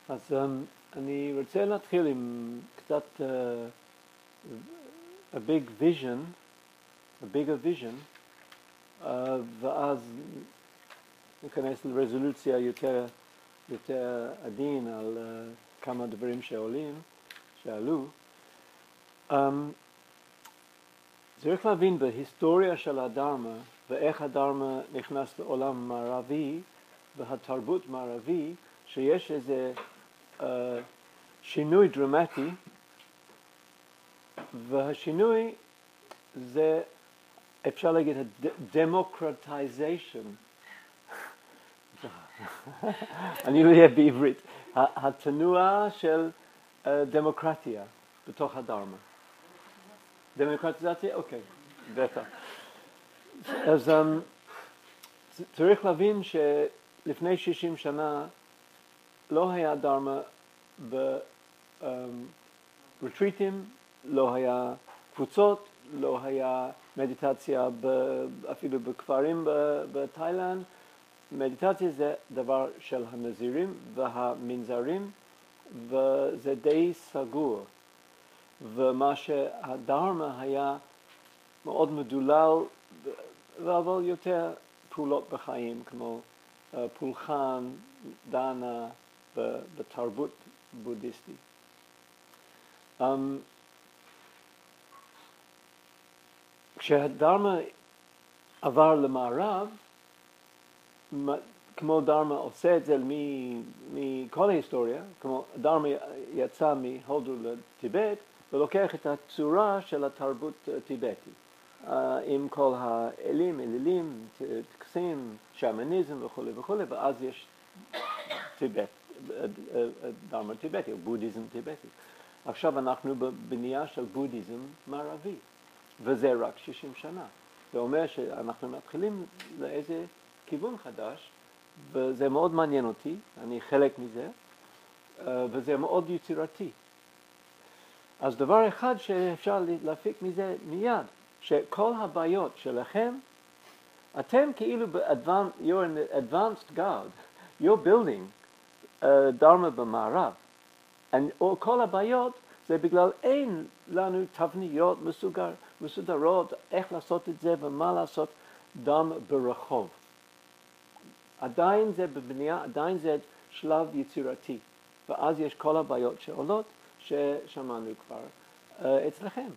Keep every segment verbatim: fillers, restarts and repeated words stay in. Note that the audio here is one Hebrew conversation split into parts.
אז um, אני רוצה להתחיל עם קצת uh, a big vision, a bigger vision, uh, ואז ניכנס לרזולוציה יותר, יותר עדין על uh, כמה דברים שעולים, שעלו. Um, צריך להבין בהיסטוריה של הדרמה ואיך הדרמה נכנס לעולם מערבי והתרבות מערבי, שיש איזה uh, שינוי דרמטי, והשינוי זה, אפשר להגיד, ה-democratization. אני לא יודע בעברית. התנועה של uh, דמוקרטיה בתוך הדרמה. דמוקרטיזציה? אוקיי, בטח. אז um, צריך להבין שלפני שישים שנה לא היה דרמה ברטריטים, לא היה קבוצות, לא היה מדיטציה אפילו בכפרים בתאילנד. מדיטציה זה דבר של הנזירים והמנזרים, וזה די סגור. ומה שהדרמה היה מאוד מדולל, אבל יותר פעולות בחיים, כמו פולחן, דנה, בתרבות בודהיסטית. Um, כשהדרמה עבר למערב, כמו דרמה עושה את זה מכל ההיסטוריה, כמו דרמה יצא מהודו לטיבט, ולוקח את הצורה של התרבות הטיבטית, uh, עם כל האלים, אלילים, טקסים, שמניזם וכו' וכו', ואז יש טיבט, דרמה טיבטי, או בודהיזם טיבטי. עכשיו אנחנו בבנייה של בודהיזם מערבי, וזה רק שישים שנה. זה אומר שאנחנו מתחילים לאיזה כיוון חדש, וזה מאוד מעניין אותי, אני חלק מזה, וזה מאוד יצירתי. אז דבר אחד שאפשר להפיק מזה מיד, שכל הבעיות שלכם, אתם כאילו ב-advanced, you're an advanced God, you're building uh, דרמה במערב. כל הבעיות זה בגלל אין לנו תבניות מסוגר, מסודרות, איך לעשות את זה ומה לעשות דרמה ברחוב. עדיין זה בבנייה, עדיין זה שלב יצירתי, ואז יש כל הבעיות שעולות ששמענו כבר uh, אצלכם.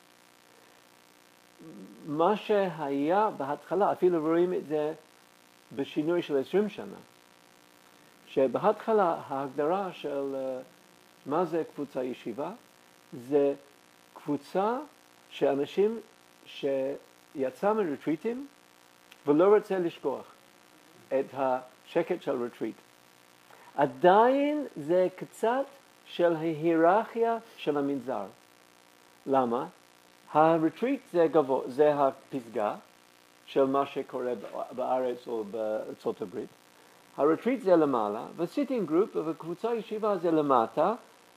מה שהיה בהתחלה, אפילו רואים את זה בשינוי של עשרים שנה, שבהתחלה ההגדרה של uh, מה זה קבוצה ישיבה, זה קבוצה של אנשים שיצא מרטריטים ולא רוצה לשכוח את השקט של רטריט. עדיין זה קצת של ההיררכיה של המנזר. למה? הרטריט זה גבוה, זה הפסגה של מה שקורה בארץ או בארצות הברית. הרטריט זה למעלה, וסיטינג גרופ וקבוצה ישיבה זה למטה,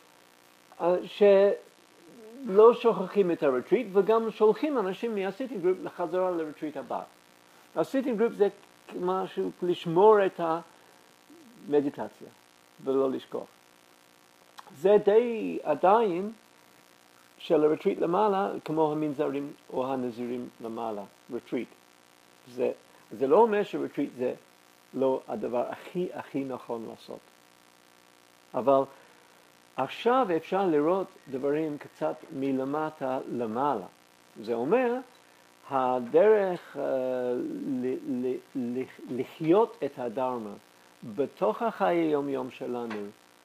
שלא שוכחים את הרטריט, וגם שולחים אנשים מהסיטינג גרופ לחזרה לרטריט הבא. הסיטינג גרופ זה משהו לשמור את המדיטציה, ולא לשכוח. זה די עדיין של הרטריט למעלה, כמו המנזרים או הנזירים למעלה, רטריט. זה, זה לא אומר שרטריט זה לא הדבר הכי הכי נכון לעשות. אבל עכשיו אפשר לראות דברים קצת מלמטה למעלה. זה אומר, הדרך uh, ל- ל- ל- לחיות את הדרמה בתוך החיי יום-יום שלנו,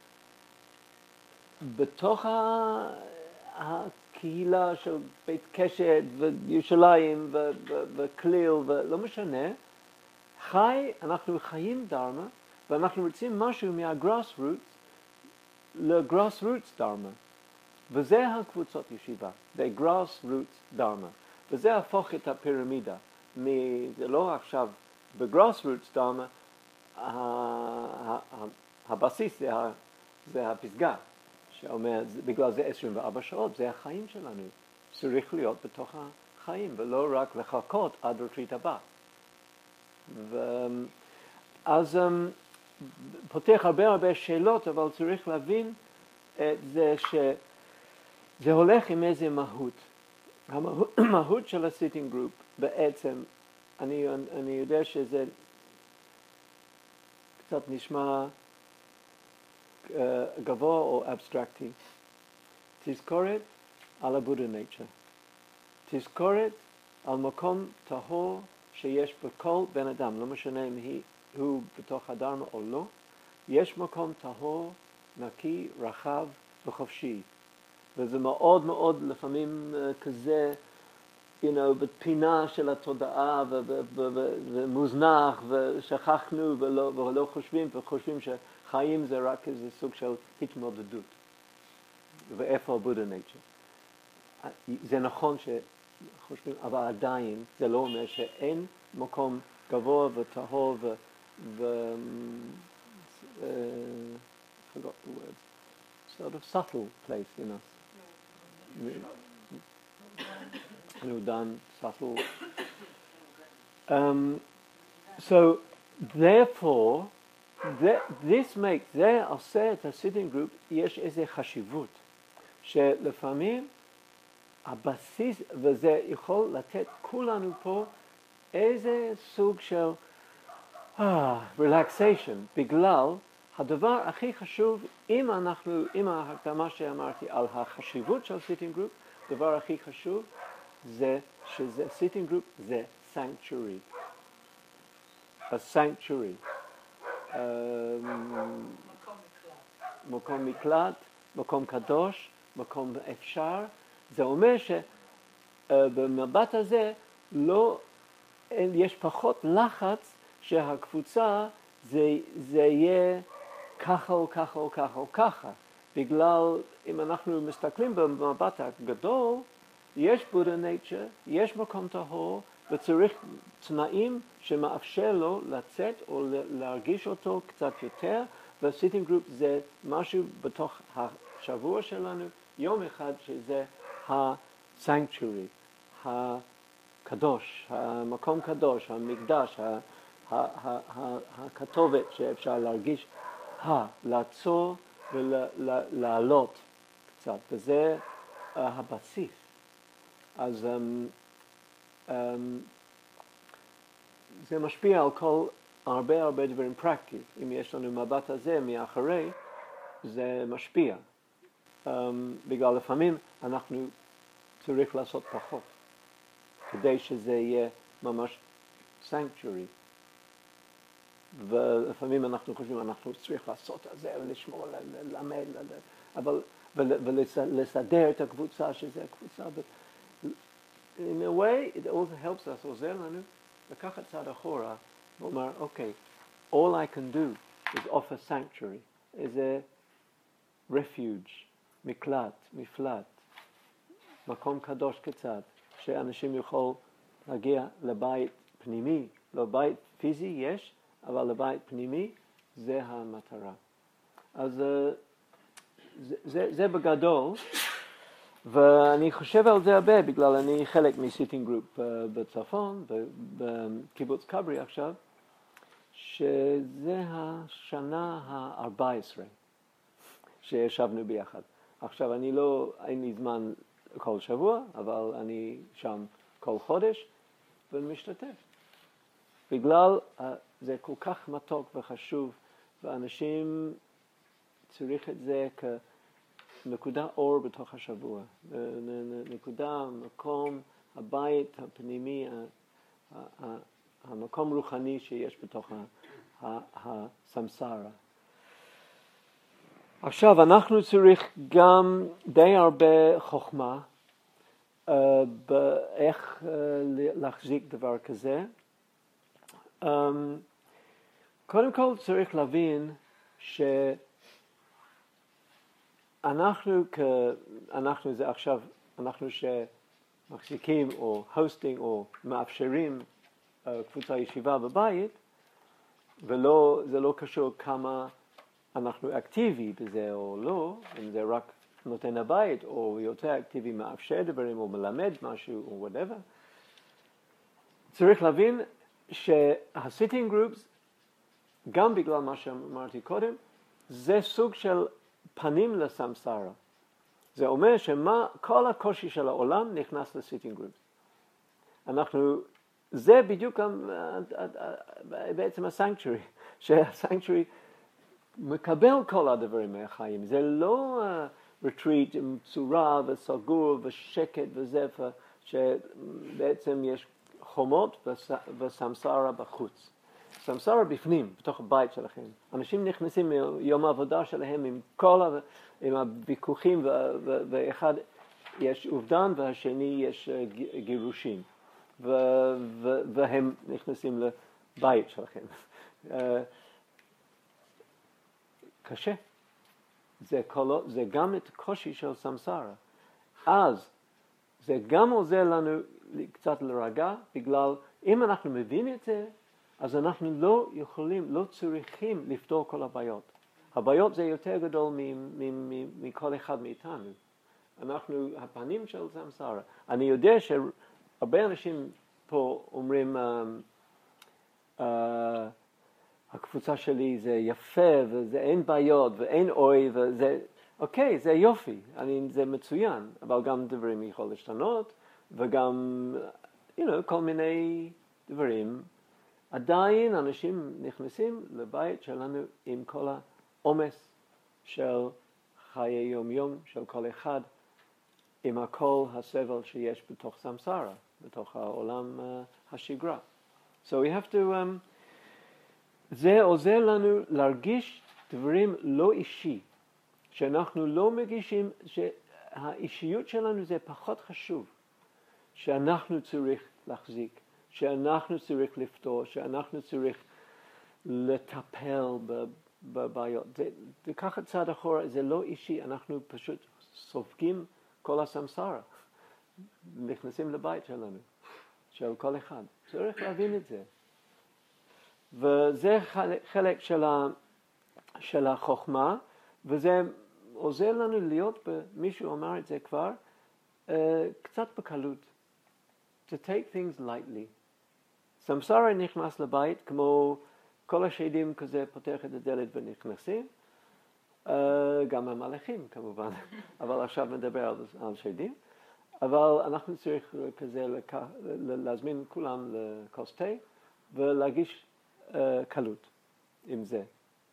בתוך ה- הקהילה של בית קשת וירושלים ו- ו- וכליל ולא משנה, חי, אנחנו חיים דרמה, ואנחנו רוצים משהו מהגראס רוטס לגראס רוטס דרמה. וזה הקבוצות ישיבה, זה גראס רוטס דרמה. וזה הפוך את הפירמידה. זה לא עכשיו, בגראס רוטס דרמה, הבסיס זה, זה הפסגה, שאומר, בגלל זה עשרים וארבע שעות, זה החיים שלנו. צריך להיות בתוך החיים, ולא רק לחכות עד רטריט הבא. ו... אז um, פותח הרבה הרבה שאלות, אבל צריך להבין את זה שזה הולך עם איזה מהות. המהות של ה-sitting group בעצם, אני, אני יודע שזה קצת נשמע uh, גבוה או אבסטרקטי. תזכורת על הבודה נייצ'ר. תזכורת על מקום טהור שיש בכל בן אדם, לא משנה אם היא, הוא בתוך הדרמה או לא, יש מקום טהור, נקי, רחב וחופשי. וזה מאוד מאוד לפעמים uh, כזה, you know, בפינה של התודעה ו- ו- ו- ו- ומוזנח ושכחנו ולא, ולא חושבים וחושבים שחיים זה רק איזה סוג של התמודדות. ואיפה הבודה נייצ'ר? זה נכון שחושבים, אבל עדיין זה לא אומר שאין מקום גבוה וטהור ו... ו uh, I forgot the word. Sort of subtle place in us. No, done, subtle. Um, so, therefore, th- this makes, זה עושה את ה-sitting group, יש איזו חשיבות, שלפעמים הבסיס, וזה יכול לתת כולנו פה איזה סוג של ah, relaxation, בגלל הדבר הכי חשוב, אם אנחנו, אם ההקדמה שאמרתי על החשיבות של sitting group, הדבר הכי חשוב זה שזה, sitting group זה sanctuary. A sanctuary. Um, מקום מקלט, מקום קדוש, מקום אפשר. זה אומר שבמבט הזה לא, יש פחות לחץ שהקבוצה זה, זה יהיה ככה או ככה או ככה או ככה. בגלל, אם אנחנו מסתכלים במבט הגדול, יש בודה נייצ'ר, יש מקום טהור, וצריך תנאים שמאפשר לו לצאת או להרגיש אותו קצת יותר, וסיטינג גרופ זה משהו בתוך השבוע שלנו, יום אחד שזה הסנקצ'ורי, הקדוש, המקום קדוש, המקדש, הכתובת שאפשר להרגיש, לעצור ולעלות קצת, וזה הבסיס. אז um, um, זה משפיע על כל הרבה הרבה דברים פרקטיים. אם יש לנו מבט הזה מאחורי, זה משפיע. Um, בגלל לפעמים אנחנו צריך לעשות פחות, כדי שזה יהיה ממש sanctuary. ולפעמים אנחנו חושבים, אנחנו צריך לעשות את זה, לשמור, ללמד, אבל, ולסדר את הקבוצה, שזה הקבוצה. In a way, it also helps us, עוזר לנו, לקחת צעד אחורה, ואומר, אוקיי, all I can do is offer sanctuary, איזה refuge, מקלט, מפלט, מקום קדוש קצת, שאנשים יכולים להגיע לבית פנימי, לא בית פיזי יש, אבל לבית פנימי זה המטרה. אז זה, זה, זה בגדול, ואני חושב על זה הרבה, בגלל אני חלק מסיטינג גרופ בצפון, בקיבוץ כברי עכשיו, שזה השנה ה-ארבע עשרה שישבנו ביחד. עכשיו, אני לא, אין לי זמן כל שבוע, אבל אני שם כל חודש, ומשתתף. בגלל זה כל כך מתוק וחשוב, ואנשים צריך את זה כנקודה אור בתוך השבוע. נקודה, מקום, הבית הפנימי, המקום רוחני שיש בתוך הסמסרה. עכשיו, אנחנו צריך גם די הרבה חוכמה uh, באיך uh, להחזיק דבר כזה. Um, קודם כל צריך להבין שאנחנו, כ... אנחנו זה עכשיו, אנחנו שמחזיקים או הוסטינג או מאפשרים uh, קבוצה ישיבה בבית, ולא, זה לא קשור כמה אנחנו אקטיבי בזה או לא, אם זה רק נותן הבית או יותר אקטיבי מאפשר דברים או מלמד משהו או whatever. צריך להבין שה-sitting groups גם בגלל מה שאמרתי קודם, זה סוג של פנים לסמסרה. זה אומר שמה, כל הקושי של העולם נכנס לסיטינג גרופס. אנחנו, זה בדיוק גם, בעצם הסנקצ'ורי, שהסנקצ'ורי מקבל כל הדברים מהחיים. זה לא ריטריט עם צורה וסגור ושקט וזה, שבעצם יש חומות וסמסרה בחוץ. סמסרה בפנים, בתוך הבית שלכם. אנשים נכנסים מיום העבודה שלהם עם כל ה... עם הוויכוחים, ואחד יש אובדן והשני יש גירושים. והם נכנסים לבית שלכם. קשה. זה, כל, זה גם את הקושי של סמסרה. אז זה גם עוזר לנו קצת לרגע, בגלל אם אנחנו מבינים את זה, אז אנחנו לא יכולים, לא צריכים לפתור כל הבעיות. הבעיות זה יותר גדול מכל אחד מאיתנו. אנחנו, הפנים של סמסרה. אני יודע שהרבה אנשים פה אומרים, uh, uh, הקבוצה שלי זה יפה, וזה אין בעיות, ואין אוי, וזה, אוקיי, זה יופי, אני, זה מצוין, אבל גם דברים יכול להשתנות, וגם, you know, כל מיני דברים. עדיין אנשים נכנסים לבית שלנו עם כל העומס של חיי יום-יום של כל אחד, עם הכל הסבל שיש בתוך סמסרה, בתוך העולם uh, השגרה. So we have to, um, זה עוזר לנו להרגיש דברים לא אישי, שאנחנו לא מגישים, שהאישיות שלנו זה פחות חשוב, שאנחנו צריך להחזיק, שאנחנו צריך לפתור, שאנחנו צריך לטפל בבעיות. זה, זה ככה צעד אחורה, זה לא אישי, אנחנו פשוט סופגים כל הסמסרה, נכנסים לבית שלנו, של כל אחד. צריך להבין את זה. וזה חלק של, ה, של החוכמה, וזה עוזר לנו להיות, מישהו אמר את זה כבר, uh, קצת בקלות. To take things lightly. סמסרה נכנס לבית, כמו כל השדים כזה פותח את הדלת ונכנסים, uh, גם המלאכים כמובן, אבל עכשיו נדבר על, על שדים. אבל אנחנו צריכים כזה לק... להזמין כולם לכוס תה, ולהגיש uh, קלות עם זה.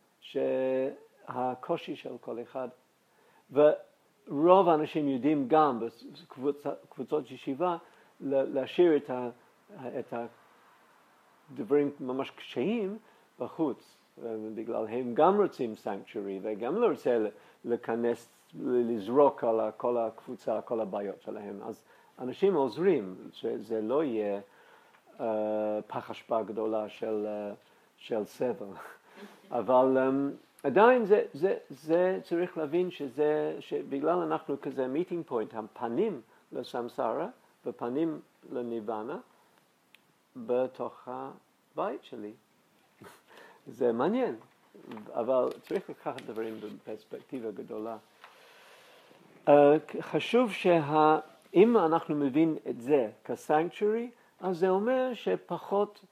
שהקושי של כל אחד, ורוב האנשים יודעים גם בקבוצות ישיבה, להשאיר את, ה... את הדברים ממש קשיים בחוץ, בגלל הם גם רוצים סנקצ'ורי, וגם לא רוצה לכנס, לזרוק על כל הקבוצה, כל הבעיות שלהם. אז אנשים עוזרים, שזה לא יהיה uh, פח אשפה גדולה של, uh, של סבל. אבל um, עדיין זה, זה, זה צריך להבין שזה, שבגלל אנחנו כזה meeting point, הפנים לסמסרה ופנים לניבנה, בתוך הבית שלי. זה מעניין, אבל צריך לקחת דברים בפרספקטיבה גדולה. Uh, חשוב שאם אנחנו מבין את זה כסנקצ'ורי, אז זה אומר שפחות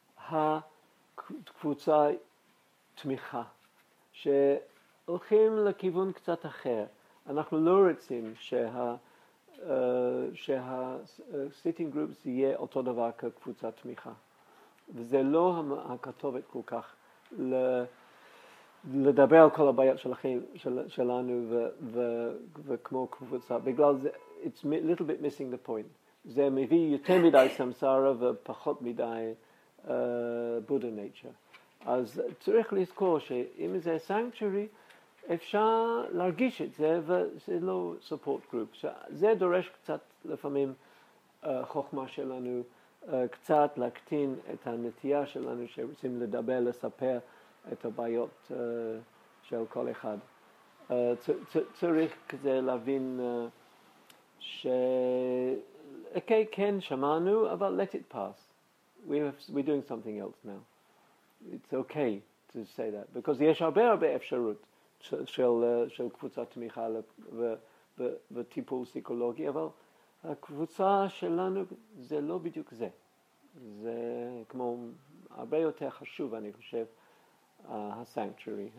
הקבוצה תמיכה, שהולכים לכיוון קצת אחר. אנחנו לא רוצים שה... Uh, שה-sitting groups יהיה אותו דבר כקבוצת תמיכה. וזה לא הכתובת כל כך ל- לדבר על כל הבעיות שלכם, של, שלנו ו- ו- וכמו קבוצה. בגלל זה, it's a little bit missing the point. זה מביא יותר מדי סמסרה ופחות מדי uh, Buddha nature. אז צריך לזכור שאם זה sanctuary, אפשר להרגיש את זה, וזה לא support group. זה דורש קצת לפעמים uh, חוכמה שלנו, uh, קצת להקטין את הנטייה שלנו שרוצים לדבר, לספר את הבעיות uh, של כל אחד. Uh, צ- צ- צריך כזה להבין uh, ש... אוקיי, כן, שמענו, אבל let it pass. We have, we're doing something else now. It's okay to say that, because יש הרבה הרבה אפשרות. של, של, של קבוצת תמיכה ו, ו, וטיפול פסיכולוגי, אבל הקבוצה שלנו זה לא בדיוק זה. זה כמו הרבה יותר חשוב, אני חושב, הסנקטורי.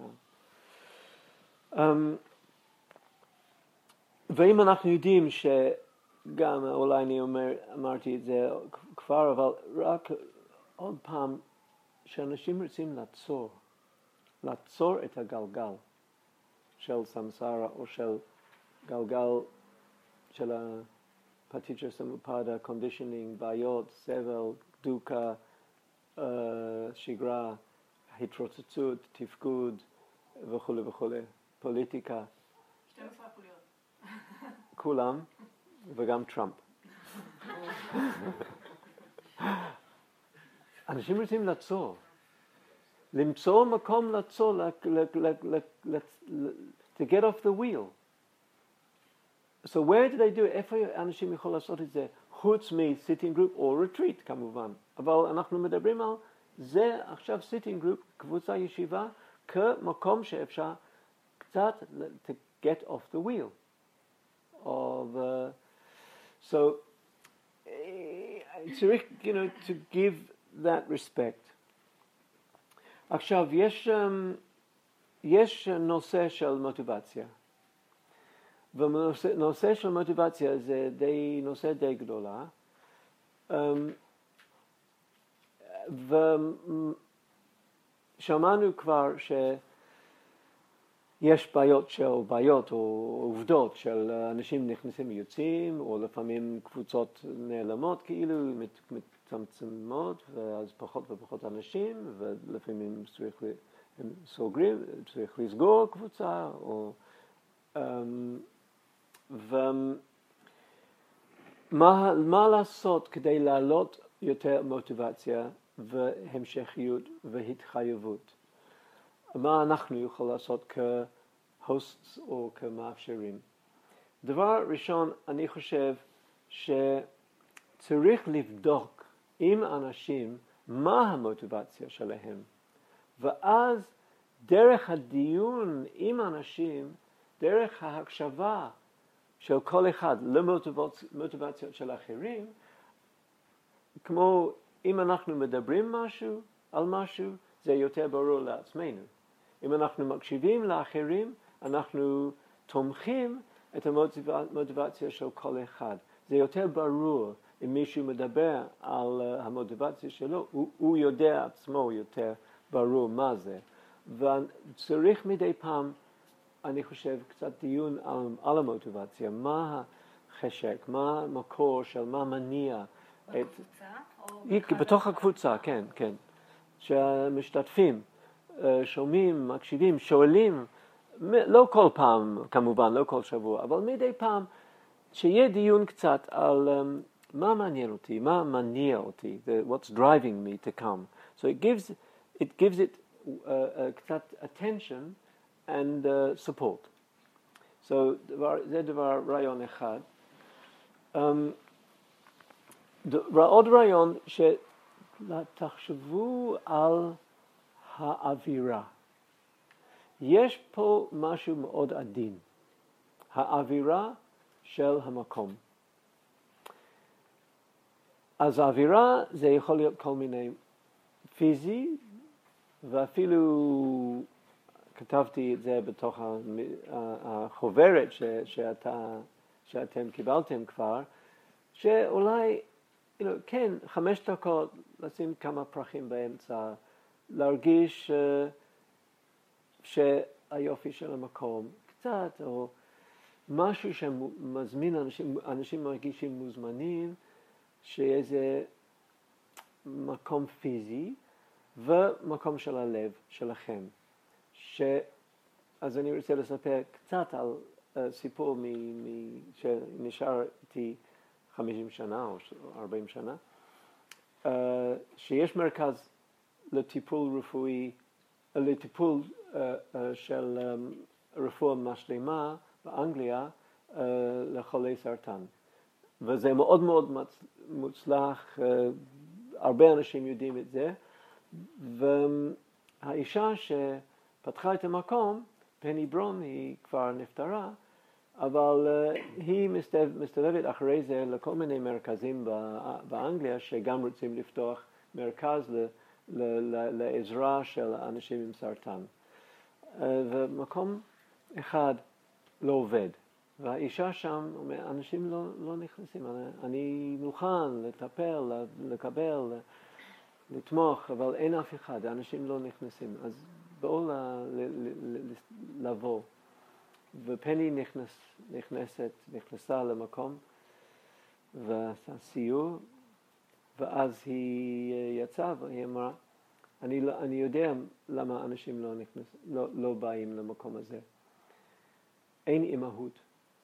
ואם אנחנו יודעים שגם, אולי אני אומר, אמרתי את זה כבר, אבל רק עוד פעם, שאנשים רוצים לעצור, לעצור את הגלגל של סמסרה או של גלגל של הפטיצ'ה סמופדה, קונדישנינג, בעיות, סבל, דוקה, שגרה, התרוצצות, תפקוד וכו' וכו', פוליטיקה. שתים עשרה חוליות. כולם, וגם טראמפ. אנשים רוצים לעצור. למצוא מקום לעצור, to get off the wheel. So where do they do it? איפה אנשים יכולים לעשות את זה? חוץ מ-sitting group או retreat כמובן. אבל אנחנו מדברים על זה עכשיו sitting group, קבוצה ישיבה, כמקום שאפשר קצת to get off the wheel. Of, uh, so צריך, you know, to give that respect. עכשיו, יש, um, יש נושא של מוטיבציה. ונושא של מוטיבציה זה די, נושא די גדולה. Um, ושמענו כבר שיש בעיות של בעיות או עובדות של אנשים נכנסים ויוצאים, או לפעמים קבוצות נעלמות כאילו, מצמצמות, ואז פחות ופחות אנשים, ולפעמים צריך, הם סוגרים, צריך לסגור קבוצה, או... Um, ומה מה לעשות כדי להעלות יותר מוטיבציה והמשכיות והתחייבות? מה אנחנו יכולים לעשות כהוסטס או כמאפשרים? דבר ראשון, אני חושב שצריך לבדוק עם אנשים מה המוטיבציה שלהם, ואז דרך הדיון עם אנשים, דרך ההקשבה של כל אחד למוטיבציות של אחרים, כמו אם אנחנו מדברים משהו על משהו, זה יותר ברור לעצמנו. אם אנחנו מקשיבים לאחרים, אנחנו תומכים את המוטיבציה של כל אחד. זה יותר ברור אם מישהו מדבר על המוטיבציה שלו, הוא, הוא יודע עצמו יותר ברור מה זה. וצריך מדי פעם, אני חושב, קצת דיון על, על המוטיבציה, מה החשק, מה המקור של, מה מניע. בקבוצה? את, בתוך הקבוצה, כן, כן. שהמשתתפים שומעים, מקשיבים, שואלים, לא כל פעם, כמובן, לא כל שבוע, אבל מדי פעם, שיהיה דיון קצת על um, מה מעניין אותי, מה מניע אותי, the, what's driving me to come. So it gives it, gives it uh, uh, קצת attention and uh, support. So דבר, זה דבר רעיון אחד. Um, דבר, עוד רעיון שתחשבו על האווירה. יש פה משהו מאוד עדין. האווירה של המקום. אז האווירה זה יכול להיות כל מיני פיזי, ואפילו כתבתי את זה בתוך החוברת ש, שאתה, שאתם קיבלתם כבר, שאולי, you know, כן, חמש דקות לשים כמה פרחים באמצע, להרגיש uh, שהיופי של המקום קצת, או משהו שמזמין אנשים, אנשים מרגישים מוזמנים, שאיזה מקום פיזי ומקום של הלב שלכם. ש... אז אני רוצה לספר קצת על uh, סיפור מ... מ... שנשאר איתי חמישים שנה או ארבעים שנה, uh, שיש מרכז לטיפול רפואי, לטיפול uh, uh, של um, רפואה משלימה באנגליה uh, לחולי סרטן. וזה מאוד מאוד מוצלח, uh, הרבה אנשים יודעים את זה, והאישה שפתחה את המקום, פני ברון, היא כבר נפטרה, אבל uh, היא מסתובב, מסתובבת אחרי זה לכל מיני מרכזים באנגליה, שגם רוצים לפתוח מרכז לעזרה של אנשים עם סרטן. ומקום אחד לא עובד. והאישה שם אומרת, אנשים לא, לא נכנסים, אני, אני מוכן לטפל, לקבל, לתמוך, אבל אין אף אחד, האנשים לא נכנסים. אז בואו ל, ל, ל, ל, לבוא. ופני נכנס, נכנסת, נכנסה למקום, ועשה סיור, ואז היא יצאה והיא אמרה, אני, אני יודע למה אנשים לא, נכנס, לא, לא באים למקום הזה. אין אימהות.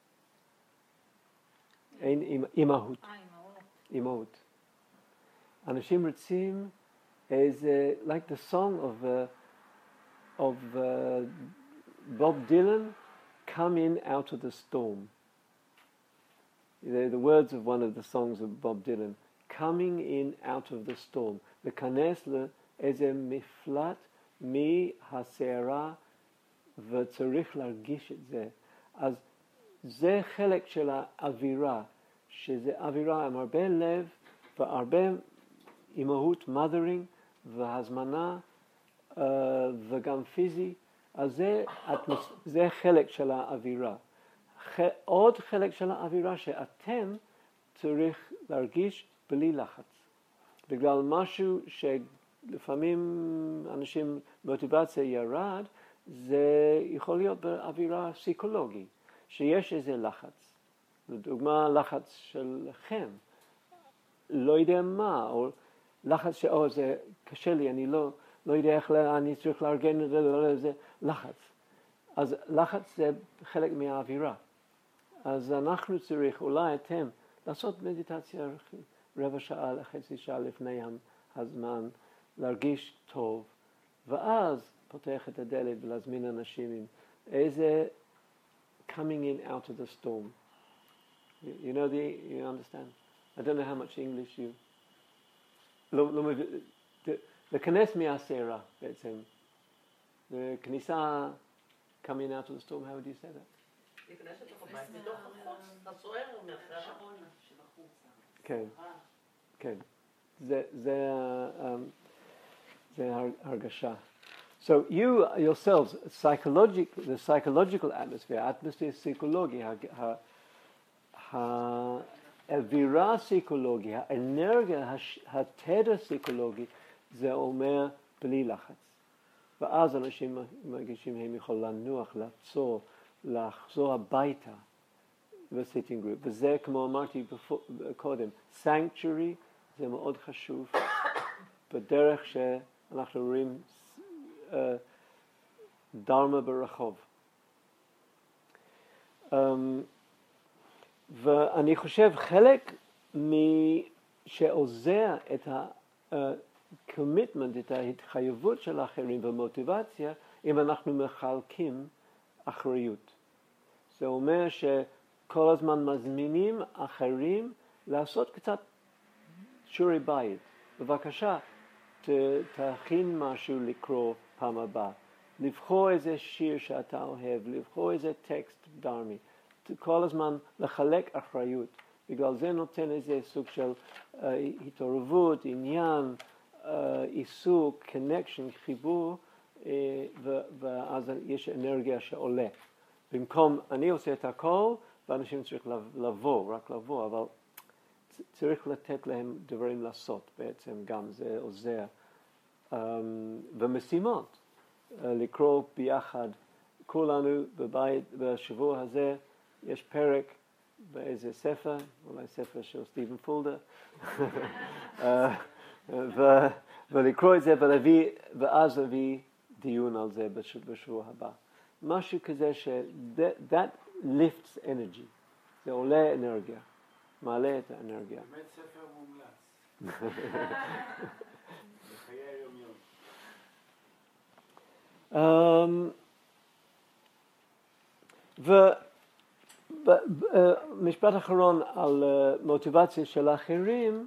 אין אימהות. אימהות. אנשים רוצים איזה, like the song of, uh, of uh, Bob Dylan, come in out of the storm. The, the words of one of the songs of Bob Dylan, coming in out of the storm. לכנס לאיזה מפלט מהסערה וצריך להרגיש את זה. אז זה חלק של האווירה, שזה אווירה עם הרבה לב והרבה אימהות, mothering, והזמנה uh, וגם פיזי. אז זה, זה חלק של האווירה. עוד חלק של האווירה שאתם צריך להרגיש בלי לחץ. בגלל משהו שלפעמים אנשים מוטיבציה ירד, זה יכול להיות באווירה פסיכולוגית, שיש איזה לחץ. לדוגמה, לחץ שלכם, לא יודע מה, או לחץ שאו זה קשה לי, אני לא, לא יודע איך אני צריך לארגן את זה, זה לחץ. אז לחץ זה חלק מהאווירה. אז אנחנו צריך, אולי אתם, לעשות מדיטציה רבע שעה לחצי שעה לפני הזמן, להרגיש טוב, ואז פותח את הדלת ולהזמין אנשים עם איזה coming in out of the storm. You, you know the, you understand? I don't know how much English you... לא, לא מבין, לכנס מהסערה בעצם. כניסה coming out of the storm, how would you say that? להיכנס לתוך הבית, מתוך החוץ, הסוער מהסערה. כן, כן. זה, זה, זה הרגשה. So you yourselves, psychologic, the psychological atmosphere, atmosphere psychology, האווירה הפסיכולוגי, האנרגיה, התדר הפסיכולוגי, זה אומר בלי לחץ. ואז אנשים מרגישים הם יכולים לנוח, לעצור, לחזור הביתה ב-sitting group. וזה, כמו אמרתי קודם, sanctuary, זה מאוד חשוב. בדרך שאנחנו רואים uh, דרמה ברחוב. Um, ואני חושב חלק שעוזר את ה-commitment, את ההתחייבות של האחרים ומוטיבציה, אם אנחנו מחלקים אחריות. זה אומר שכל הזמן מזמינים אחרים לעשות קצת שיעורי בית. בבקשה, תכין משהו לקרוא פעם הבאה. לבחור איזה שיר שאתה אוהב, לבחור איזה טקסט דרמי. כל הזמן לחלק אחריות. בגלל זה נותן איזה סוג של uh, התערבות, עניין, uh, עיסוק, connection, חיבור, uh, ו- ואז יש אנרגיה שעולה. במקום, אני עושה את הכל, ואנשים צריך לבוא, רק לבוא, אבל צריך לתת להם דברים לעשות בעצם, גם זה עוזר. Um, ומשימות, uh, לקרוא ביחד, כולנו בבית, בשבוע הזה, יש פרק באיזה ספר, אולי ספר של סטיבן פולדר, ו- ולקרוא את זה ולהביא, ואז להביא דיון על זה בשבוע הבא. משהו כזה ש- that, that lifts energy, זה עולה אנרגיה, מעלה את האנרגיה. באמת ספר מומלץ. בחיי היום-יום. ו... משפט אחרון על מוטיבציה של אחרים,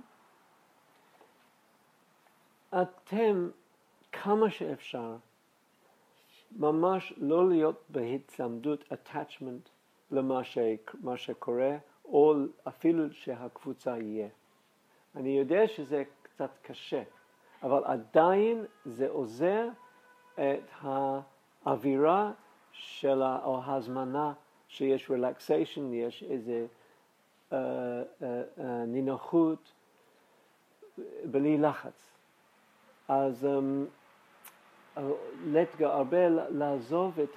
אתם כמה שאפשר ממש לא להיות בהצמדות, attachment למה ש, מה שקורה, או אפילו שהקבוצה יהיה. אני יודע שזה קצת קשה, אבל עדיין זה עוזר את האווירה של ה, או ההזמנה שיש רלקסיישן, יש איזה uh, uh, uh, נינוחות בלי לחץ. אז um, לתגר הרבה לעזוב את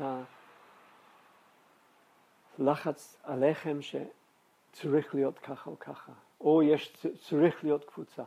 הלחץ עליכם שצריך להיות ככה או ככה, או יש צריך להיות קבוצה.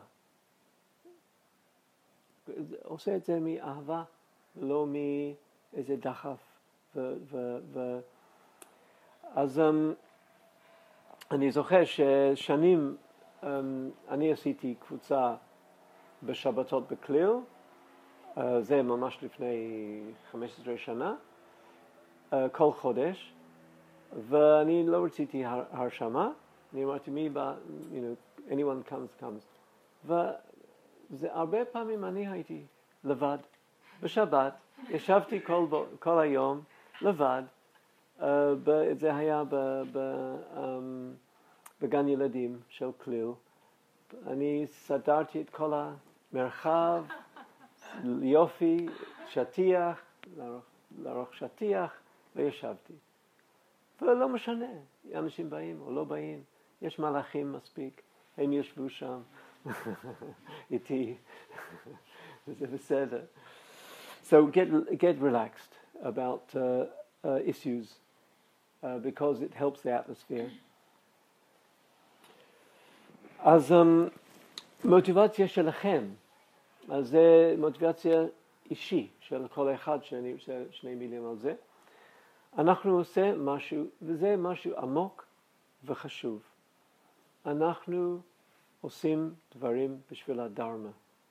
עושה את זה מאהבה, לא מאיזה דחף. ו, ו, ו... אז um, אני זוכר ששנים um, אני עשיתי קבוצה בשבתות בכליל, uh, זה ממש לפני חמש עשרה שנה, uh, כל חודש, ואני לא רציתי הר, הרשמה, אני אמרתי מי בא, you know, anyone comes comes, וזה הרבה פעמים אני הייתי לבד, בשבת, ישבתי כל, כל היום לבד, uh, ב, זה היה ב, ב, um, בגן ילדים של כליל, אני סדרתי את כל המרחב, יופי, שטיח, לערוך, לערוך שטיח, וישבתי. ולא משנה, אנשים באים או לא באים, יש מלאכים מספיק, הם ישבו שם, איתי, זה בסדר. So get, get relaxed about uh, uh, issues uh, because it helps the atmosphere. אז um, מוטיבציה שלכם, אז זה מוטיבציה אישי של כל אחד, שאני עושה שני מילים על זה. אנחנו עושה משהו, וזה משהו עמוק וחשוב. אנחנו עושים דברים בשביל הדרמה.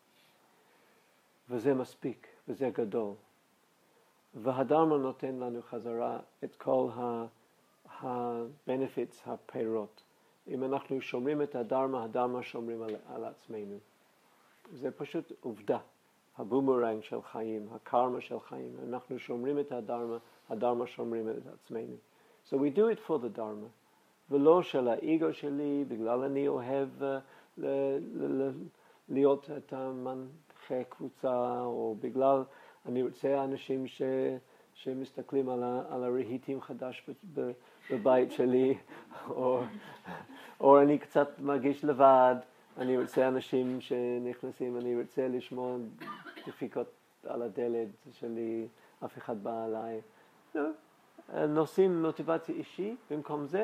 וזה מספיק, וזה גדול. והדרמה נותן לנו חזרה את כל ה-benefits, הפירות. אם אנחנו שומרים את הדרמה, הדרמה שומרים על, על עצמנו. זה פשוט עובדה. הבומרנג של חיים, הקרמה של חיים. אנחנו שומרים את הדרמה, הדרמה שומרים את עצמנו. So we do it for the dharma. ולא של האגו שלי, בגלל אני אוהב uh, ל- ל- ל- להיות את המנחה קבוצה, או בגלל אני רוצה אנשים ש, שמסתכלים על, ה, על הרהיטים חדש ב, ב, בבית שלי, או, או אני קצת מרגיש לבד, אני רוצה אנשים שנכנסים, אני רוצה לשמוע דפיקות על הדלת שלי, אף אחד בא עליי. נושאים מוטיבציה אישי, במקום זה,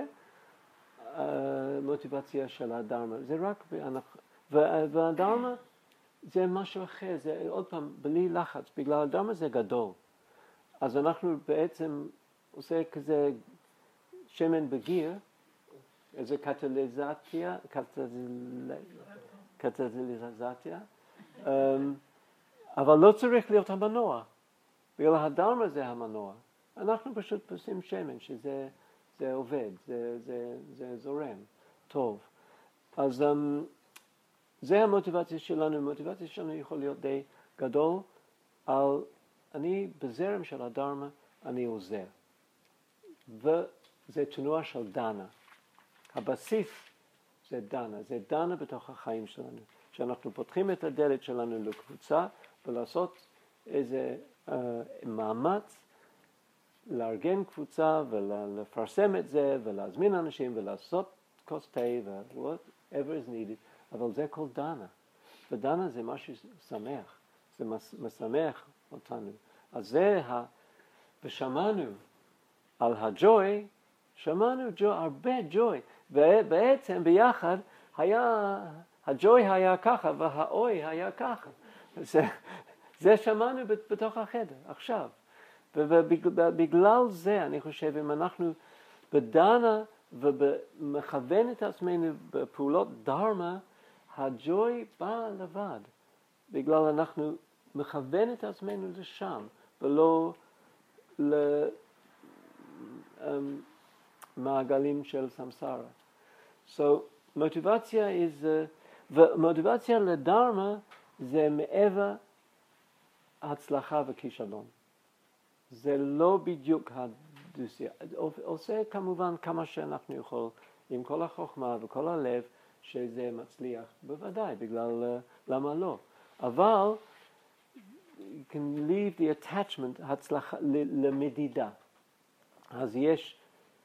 מוטיבציה של הדרמה. זה רק, והדרמה זה משהו אחר, זה עוד פעם, בלי לחץ, בגלל הדרמה זה גדול. אז אנחנו בעצם עושה כזה שמן בגיר, איזה קטליזציה, קטליזציה, אבל לא צריך להיות המנוע, בגלל הדרמה זה המנוע. אנחנו פשוט עושים שמן, שזה זה עובד, זה, זה, זה זורם, טוב. אז um, זה המוטיבציה שלנו, המוטיבציה שלנו יכול להיות די גדול, על אני בזרם של הדרמה, אני עוזר. וזה תנועה של דנה. הבסיס זה דנה, זה דנה בתוך החיים שלנו. שאנחנו פותחים את הדלת שלנו לקבוצה, ולעשות איזה uh, מאמץ, לארגן קבוצה ולפרסם את זה ולהזמין אנשים ולעשות כוס תה ו-whatever is needed, אבל זה כל דנה. ודנה זה משהו שמח, זה משמח אותנו. אז זה, ה... ושמענו על הג'וי, שמענו ג'וי, הרבה ג'וי, ובעצם ביחד היה, הג'וי היה ככה והאוי היה ככה. זה, זה שמענו בתוך החדר, עכשיו. ובגלל זה אני חושב, אם אנחנו בדנה ומכוון את עצמנו בפעולות דרמה, הג'וי בא לבד. בגלל אנחנו מכוון את עצמנו לשם, ולא למעגלים של סמסרה. So, מוטיבציה is, uh, ומוטיבציה לדרמה זה מעבר הצלחה וכישלון. זה לא בדיוק הדוסיה. עושה כמובן כמה שאנחנו יכולים, עם כל החוכמה וכל הלב, שזה מצליח. בוודאי, בגלל, למה לא? אבל you can leave the attachment הצלחה, למדידה. אז יש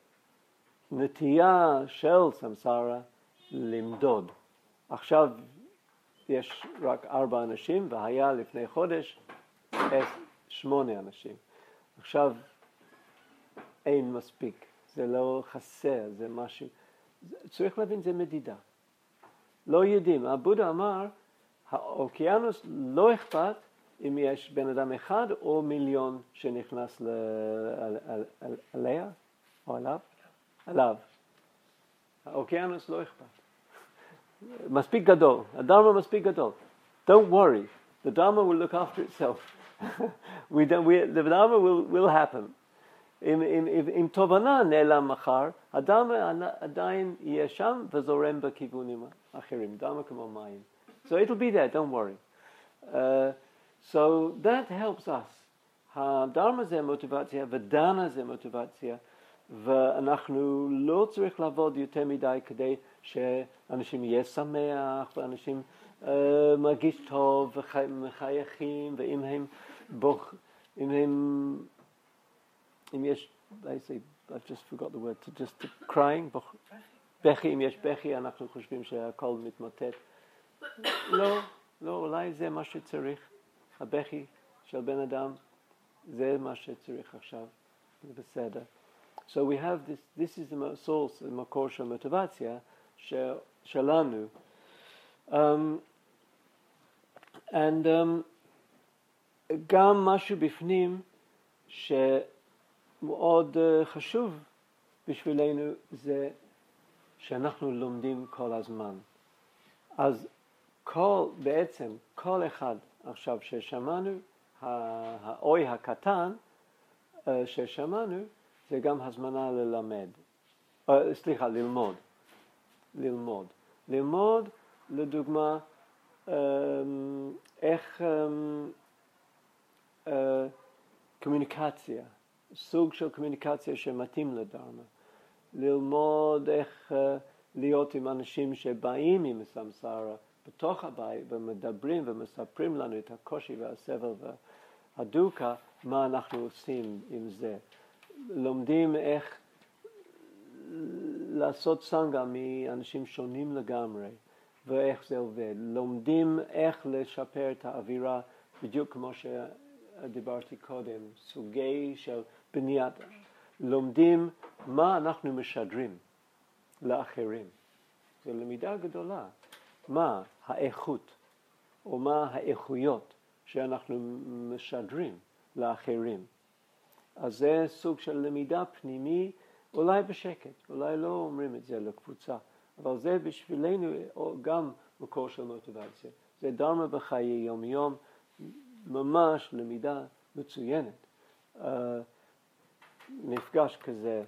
נטייה של סמסרה למדוד. עכשיו יש רק ארבע אנשים, והיה לפני חודש שמונה אנשים. עכשיו אין מספיק, זה לא חסר, זה משהו. צריך להבין, זה מדידה. לא יודעים. הבודה אמר, האוקיינוס לא אכפת אם יש בן אדם אחד או מיליון שנכנס עליה או עליו. עליו. האוקיינוס לא אכפת. מספיק גדול. הדרמה מספיק גדול. Don't worry. The Dharma will look after itself. we don't, we, the Dharma will, will happen. אם, אם, אם, אם תובנה נעלם מחר, הדרמה עדיין יהיה שם וזורם בכיוונים אחרים. דרמה כמו מים. So it'll be there, don't worry. Uh, so that helps us. הדרמה זה מוטיבציה ודנה זה מוטיבציה, ואנחנו לא צריך לעבוד יותר מדי כדי שאנשים יהיה שמח, ואנשים uh, מרגיש טוב ומחייכים, ואם הם בוח, אם הם, אם יש, I say, I've just forgot the word, to just to crying, בוח, בכי, אם יש בכי, אנחנו חושבים שהכל מתמוטט. לא, לא, אולי זה מה שצריך. הבכי של בן אדם, זה מה שצריך עכשיו. זה בסדר. So we have this, this is the source, the מקור של מוטיבציה שלנו. Um, and um, גם משהו בפנים שמאוד uh, חשוב בשבילנו זה שאנחנו לומדים כל הזמן. אז כל, בעצם, כל אחד עכשיו ששמענו, האוי הקטן uh, ששמענו, זה גם הזמנה ללמד. Uh, סליחה, ללמוד. ללמוד. ללמוד, לדוגמה, um, איך um, uh, קומוניקציה, סוג של קומוניקציה שמתאים לדרמה. ללמוד איך uh, להיות עם אנשים שבאים עם סמסרה בתוך הבית ומדברים ומספרים לנו את הקושי והסבל והדוקה, מה אנחנו עושים עם זה. לומדים איך לעשות סנגה מאנשים שונים לגמרי ואיך זה עובד. לומדים איך לשפר את האווירה בדיוק כמו שדיברתי קודם, סוגי של בניית. לומדים מה אנחנו משדרים לאחרים. זו למידה גדולה. מה האיכות או מה האיכויות שאנחנו משדרים לאחרים. אז זה סוג של למידה פנימי, אולי בשקט, אולי לא אומרים את זה לקבוצה, אבל זה בשבילנו גם מקור של מוטיבציה. זה דרמה בחיי יום יום, ממש למידה מצוינת. Uh, נפגש כזה,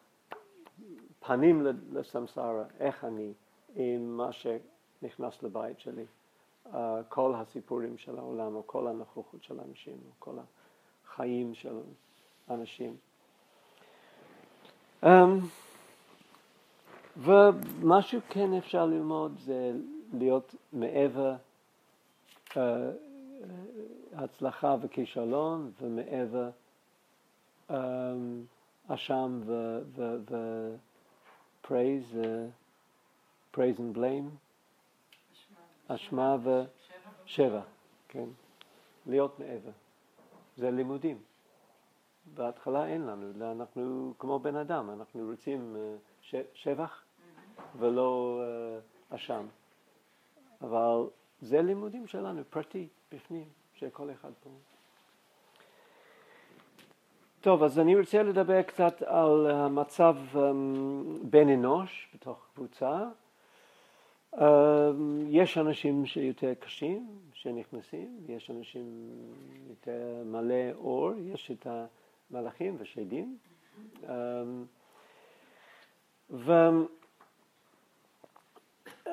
פנים לסמסרה, איך אני, עם מה שנכנס לבית שלי. Uh, כל הסיפורים של העולם, או כל הנוכחות של אנשים, או כל החיים של אנשים. Um, ומשהו כן אפשר ללמוד זה להיות מעבר uh, הצלחה וכישלון, ומעבר um, אשם ו... ו, ו praise, uh, praise and blame, אשמה ושבע, כן, להיות מעבר. זה לימודים. בהתחלה אין לנו, אנחנו כמו בן אדם, אנחנו רוצים ש... שבח ולא אשם. אבל זה לימודים שלנו, פרטי, בפנים, של כל אחד פה. טוב, אז אני רוצה לדבר קצת על המצב um, בין אנוש בתוך קבוצה. Um, יש אנשים שיותר קשים שנכנסים, יש אנשים יותר מלא אור, יש את המלאכים ושדים. Um, ו... Um,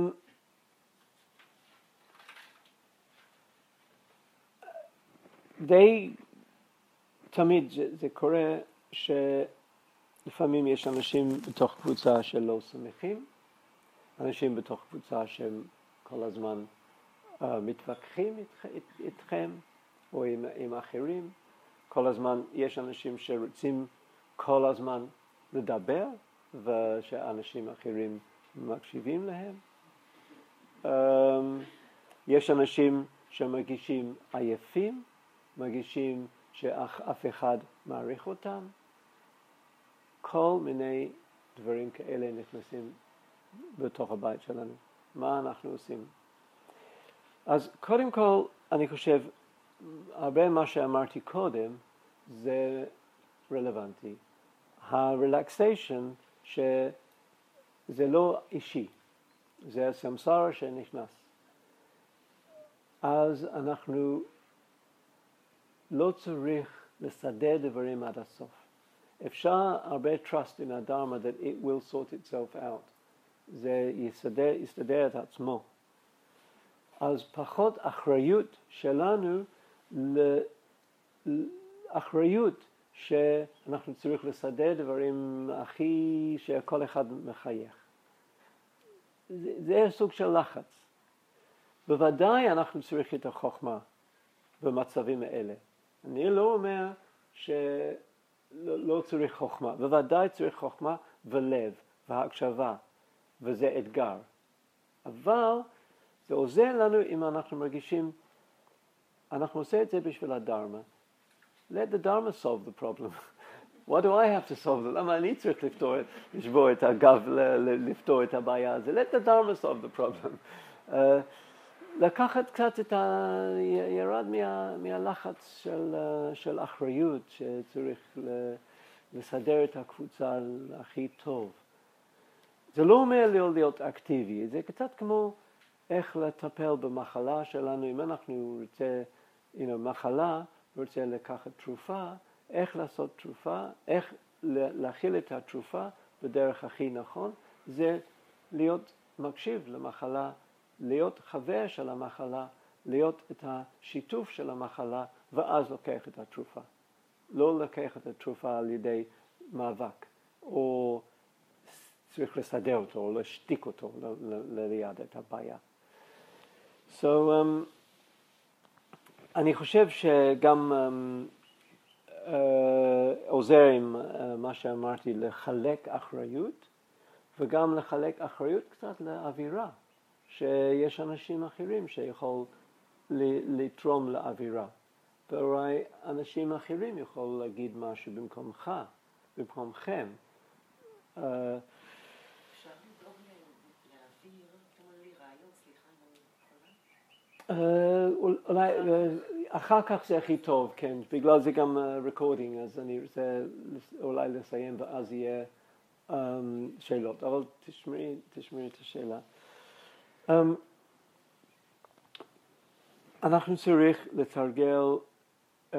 די תמיד זה, זה קורה שלפעמים יש אנשים בתוך קבוצה שלא שמחים, אנשים בתוך קבוצה שהם כל הזמן uh, מתווכחים אתכ, את, אתכם או עם, עם אחרים. כל הזמן יש אנשים שרוצים כל הזמן לדבר ושאנשים אחרים מקשיבים להם. Um, יש אנשים שמרגישים עייפים, מרגישים שאף אחד מעריך אותם. כל מיני דברים כאלה נכנסים בתוך הבית שלנו. מה אנחנו עושים? אז קודם כל, אני חושב, הרבה מה שאמרתי קודם זה רלוונטי. הרלקסיישן שזה לא אישי, זה הסמסרה שנכנס. אז אנחנו לא צריך לסדר דברים עד הסוף. אפשר הרבה trust in הדרמה that it will sort itself out. זה יסדר, יסדר את עצמו. אז פחות אחריות שלנו, לאחריות שאנחנו צריכים לסדר דברים הכי שכל אחד מחייך. זה, זה סוג של לחץ. בוודאי אנחנו צריכים את החוכמה במצבים האלה. אני לא אומר שלא לא צריך חוכמה. בוודאי צריך חוכמה ולב והקשבה, וזה אתגר. אבל זה עוזר לנו אם אנחנו מרגישים, אנחנו עושים את זה בשביל הדרמה. Let the Dharma solve the problem. What do I have to solve it? למה אני צריך לפתור, לשבור את הגב, לפתור את הבעיה הזה? Let the Dharma solve the problem. Uh, לקחת קצת את ה... ירד מה, מהלחץ של, של אחריות שצריך לסדר את הקבוצה הכי טוב. זה לא אומר להיות, להיות אקטיבי, זה קצת כמו איך לטפל במחלה שלנו. אם אנחנו רוצה, you know, מחלה, רוצה לקחת תרופה, איך לעשות תרופה, איך להכיל את התרופה בדרך הכי נכון, זה להיות מקשיב למחלה, להיות חבר של המחלה, להיות את השיתוף של המחלה, ואז לקח את התרופה. לא לקח את התרופה על ידי מאבק, או צריך לסדר אותו, או להשתיק אותו ליד את הבעיה. So, um, אני חושב שגם um, uh, עוזר עם uh, מה שאמרתי, לחלק אחריות, וגם לחלק אחריות קצת לאווירה. שיש אנשים אחרים שיכול לתרום לאווירה. ואולי אנשים אחרים יכול להגיד משהו במקומך, במקומכם. אפשר לדאוג להעביר, כמו לי רעיון, סליחה, אולי אחר כך זה הכי טוב, כן, בגלל זה גם ריקורדינג, אז אני רוצה אולי לסיים ואז יהיה שאלות, אבל תשמעי, תשמעי את השאלה. Um, אנחנו צריך לתרגל uh,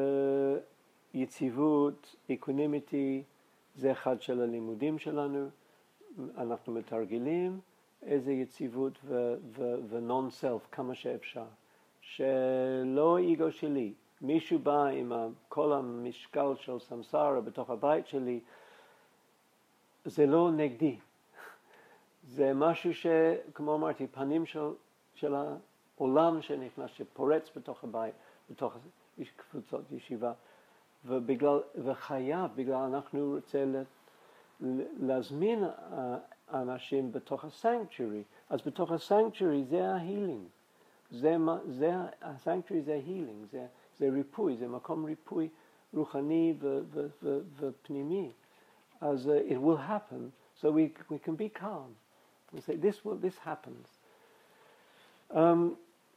יציבות, אקונימיטי, זה אחד של הלימודים שלנו. אנחנו מתרגלים איזה יציבות ונון סלף כמה שאפשר. שלא אגו שלי, מישהו בא עם כל המשקל של סמסרה בתוך הבית שלי, זה לא נגדי. זה משהו שכמו אמרתי, פנים של, של העולם שנכנס, שפורץ בתוך הבית, בתוך קבוצות ישיבה, ובגלל, וחייב, בגלל אנחנו רוצים להזמין אנשים בתוך הסנקצ'ורי, אז בתוך הסנקצ'ורי זה ההילינג, זה, זה, הסנקצ'ורי זה ההילינג, זה, זה ריפוי, זה מקום ריפוי רוחני ו, ו, ו, ופנימי. אז uh, it will happen, so we, we can be calm. We say, this will, this happens. Um,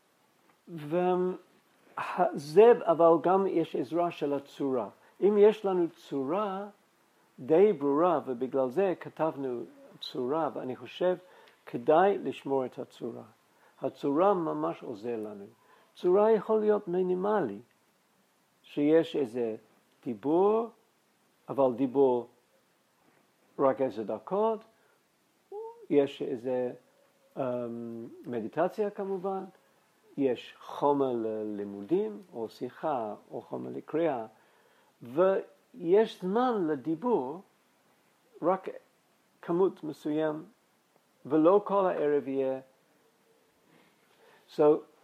וזה, אבל גם יש עזרה של הצורה. אם יש לנו צורה די ברורה, ובגלל זה כתבנו צורה, ואני חושב כדאי לשמור את הצורה. הצורה ממש עוזר לנו. צורה יכול להיות מינימלי, שיש איזה דיבור, אבל דיבור רק איזה דקות, יש איזה um, מדיטציה כמובן, יש חומר ללימודים או שיחה או חומר לקריאה, ויש זמן לדיבור, רק כמות מסוים, ולא כל הערב יהיה. So,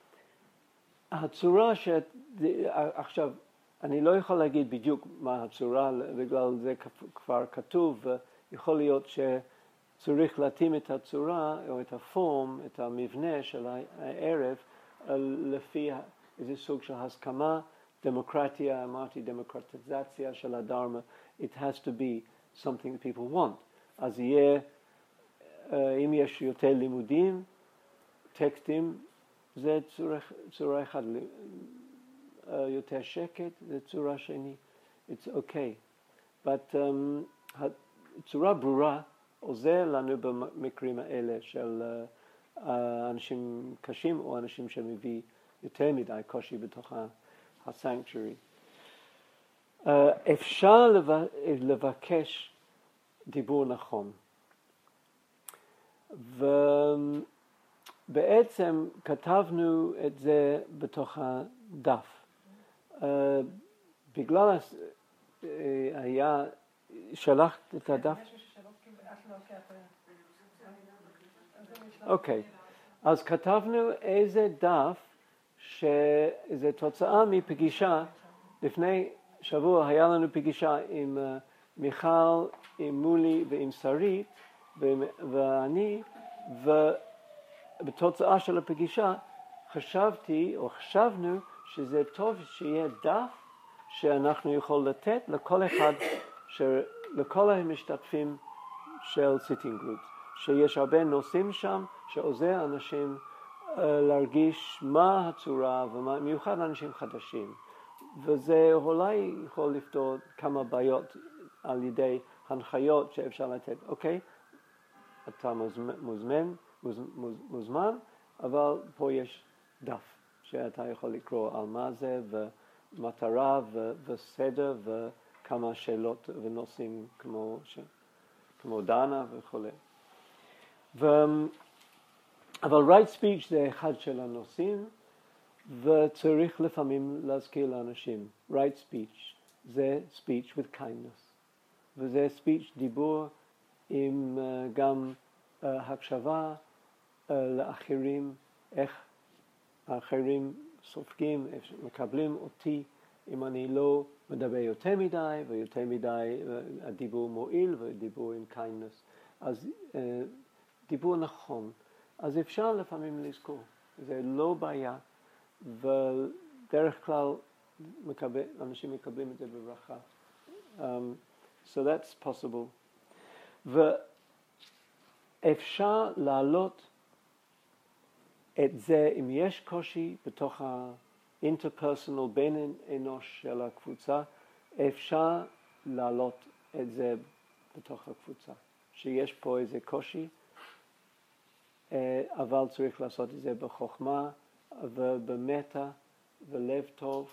הצורה ש... עכשיו, אני לא יכול להגיד בדיוק מה הצורה, בגלל זה כבר כתוב, יכול להיות שצריך להתאים את הצורה או את הפורם, את המבנה של הערב, לפי איזה סוג של הסכמה, דמוקרטיה, אמרתי דמוקרטיזציה של הדרמה, it has to be something people want. אז יהיה, אם יש יותר לימודים, טקסטים, זה צורה, צורה אחת, uh, יותר שקט, זה צורה שני. It's okay. But um, צורה ברורה עוזר לנו במקרים האלה של uh, אנשים קשים או אנשים שמביא יותר מדי קושי בתוך הסנקצ'רי. Uh, אפשר לבקש דיבור נכון. ו... בעצם כתבנו את זה בתוך הדף. Uh, בגלל uh, היה, שלחת את הדף? אוקיי, אז כתבנו איזה דף שזה תוצאה מפגישה. לפני שבוע היה לנו פגישה עם uh, מיכל, עם מולי ועם שרית ואני, ו... בתוצאה של הפגישה חשבתי או חשבנו שזה טוב שיהיה דף שאנחנו יכול לתת לכל אחד, לכל המשתתפים של סיטינג גרופ, שיש הרבה נושאים שם שעוזר אנשים uh, להרגיש מה הצורה, ובמיוחד אנשים חדשים, וזה אולי יכול לפתור כמה בעיות על ידי הנחיות שאפשר לתת. אוקיי, אתה מוזמן מוזמן, אבל פה יש דף שאתה יכול לקרוא על מה זה ומטרה ו- וסדר וכמה שאלות ונושאים כמו, ש- כמו דנה וכו'. ו- אבל right speech זה אחד של הנושאים, וצריך לפעמים להזכיר לאנשים. right speech זה speech with kindness, וזה speech דיבור עם uh, גם uh, הקשבה uh, לאחרים, איך האחרים סופגים, מקבלים אותי, אם אני לא מדבר יותר מדי, ויותר מדי uh, הדיבור מועיל ודיבור עם kindness. אז uh, דיבור נכון. אז אפשר לפעמים לזכור, זה לא בעיה, ודרך כלל מקבל, אנשים מקבלים את זה בברכה. Um, so that's possible. ואפשר להעלות את זה, אם יש קושי בתוך ה-interpersonal בין אנוש של הקבוצה, אפשר להעלות את זה בתוך הקבוצה. שיש פה איזה קושי, אבל צריך לעשות את זה בחוכמה ובמטה ולב טוב.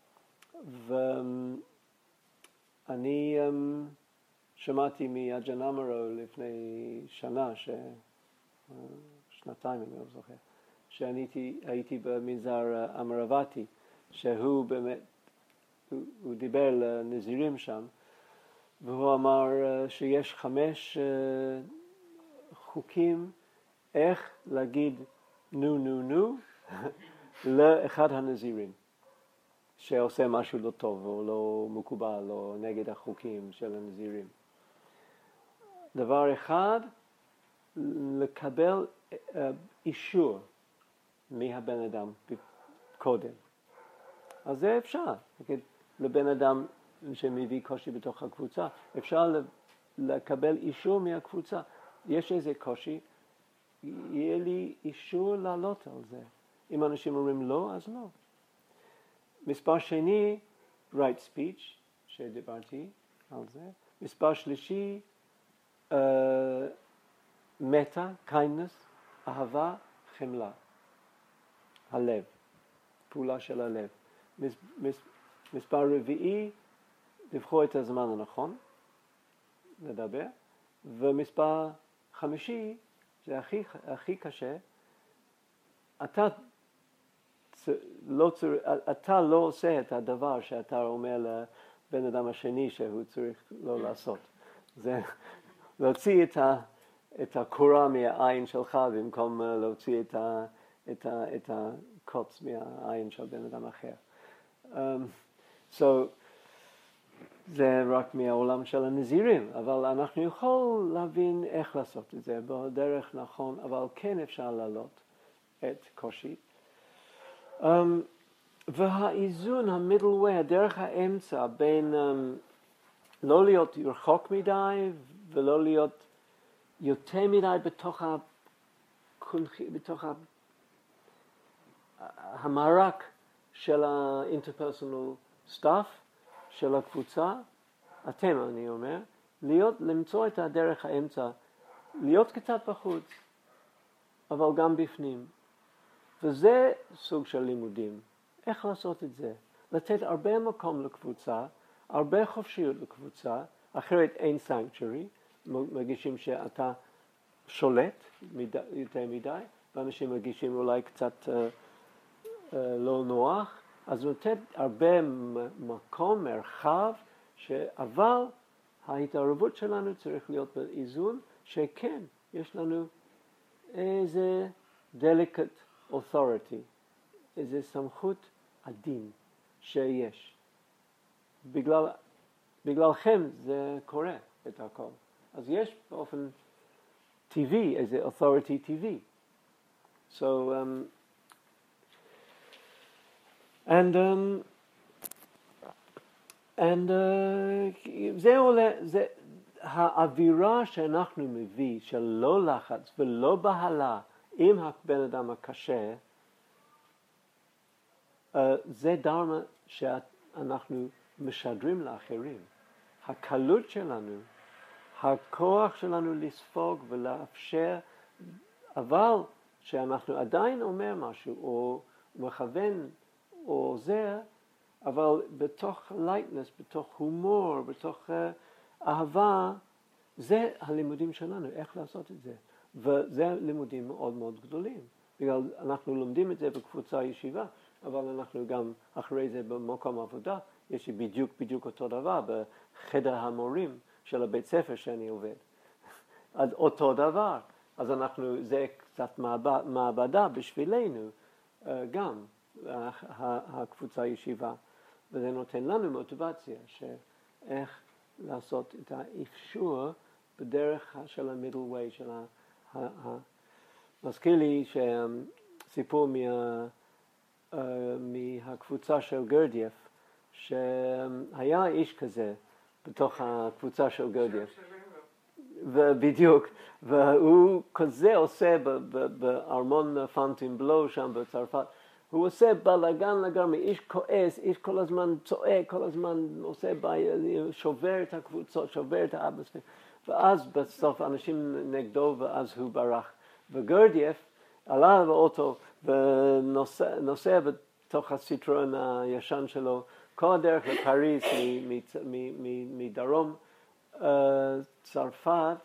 ואני um, שמעתי מאג'ן אמרו לפני שנה, ש... שנתיים אני לא זוכר, שאני הייתי, הייתי במנזר אמרוואטי, שהוא באמת, הוא, הוא דיבר לנזירים שם, והוא אמר שיש חמש חוקים איך להגיד נו נו נו לאחד הנזירים שעושה משהו לא טוב או לא מקובל או נגד החוקים של הנזירים. דבר אחד, לקבל uh, אישור מהבן אדם קודם. אז זה אפשר. לבן אדם שמביא קושי בתוך הקבוצה, אפשר לקבל אישור מהקבוצה. יש איזה קושי, יהיה לי אישור לעלות על זה. אם אנשים אומרים לא, אז לא. מספר שני, right speech, שדיברתי על זה. מספר שלישי, uh, מטה, kindness, אהבה, חמלה. הלב, פעולה של הלב. מס, מס, מספר רביעי, לבחור את הזמן הנכון, לדבר. ומספר חמישי, זה הכי, הכי קשה, אתה לא, אתה לא עושה את הדבר שאתה אומר לבן אדם השני שהוא צריך לא לעשות. זה להוציא את, ה, את הקורה מהעין שלך במקום להוציא את, ה, את, ה, את קוץ מהעין של בן אדם אחר. Um, so, זה רק מהעולם של הנזירים, אבל אנחנו יכולים להבין איך לעשות את זה בדרך נכון, אבל כן אפשר להעלות את קושי. Um, והאיזון, המידל ווי, הדרך האמצע בין um, לא להיות רחוק מדי ולא להיות יותר מדי בתוך, ה, בתוך ה, המערק של ה-interpersonal stuff, של הקבוצה, אתם אני אומר, להיות, למצוא את הדרך האמצע, להיות קצת בחוץ, אבל גם בפנים. וזה סוג של לימודים. איך לעשות את זה? לתת הרבה מקום לקבוצה, הרבה חופשיות לקבוצה, אחרת אין סנקצ'רי, מרגישים שאתה שולט מדי, יותר מדי, ואנשים מרגישים אולי קצת uh, uh, לא נוח, אז לתת הרבה מקום, מרחב, אבל ההתערבות שלנו צריך להיות באיזון, שכן, יש לנו איזה delicate authority, איזה סמכות עדין שיש. בגלל, בגללכם זה קורה את הכל. אז יש באופן טבעי, איזה authority טבעי. So, um, and, um, and, uh, זה עולה, זה, האווירה שאנחנו מביא, של לא לחץ ולא בהלה, עם הבן אדם הקשה, uh, זה דרמה שאנחנו משדרים לאחרים. הקלות שלנו, הכוח שלנו לספוג ולאפשר, אבל שאנחנו עדיין אומר משהו, או מכוון, או עוזר, אבל בתוך lightness, בתוך הומור, בתוך uh, אהבה, זה הלימודים שלנו, איך לעשות את זה. וזה לימודים מאוד מאוד גדולים. בגלל אנחנו לומדים את זה בקבוצה ישיבה, אבל אנחנו גם אחרי זה במקום עבודה, יש לי בדיוק בדיוק אותו דבר בחדר המורים של הבית ספר שאני עובד. אז אותו דבר. אז אנחנו, זה קצת מעבד, מעבדה בשבילנו גם, הקבוצה ישיבה. וזה נותן לנו מוטיבציה שאיך לעשות את האפשור בדרך של המידל ווי של ה... מזכיר לי שסיפור מה, uh, מהקבוצה של גרדייף, שהיה איש כזה בתוך הקבוצה של גרדייף. ובדיוק, והוא כזה עושה בארמון פונטיינבלו שם בצרפת, הוא עושה בלגן לגמרי, איש כועס, איש כל הזמן צועק, כל הזמן עושה בעיה, שובר את הקבוצות, שובר את האטמוספירה. ואז בסוף אנשים נגדו, ואז הוא ברח. וגרדייף עלה באוטו ונוסע בתוך הסיטרון הישן שלו, כל הדרך לפריז מדרום צרפת,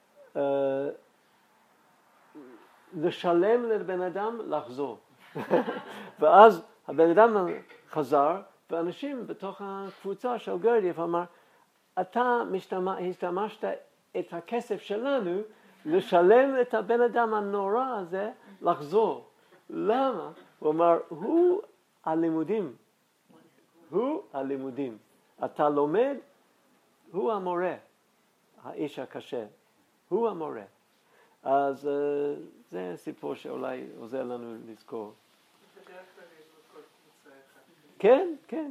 לשלם לבן אדם לחזור. ואז הבן אדם חזר, ואנשים בתוך הקבוצה של גרדייף אמר, אתה השתמשת את הכסף שלנו לשלם את הבן אדם הנורא הזה לחזור. למה? הוא אמר, הוא הלימודים. הוא הלימודים. אתה לומד, הוא המורה, האיש הקשה. הוא המורה. אז זה סיפור שאולי עוזר לנו לזכור. כן, כן.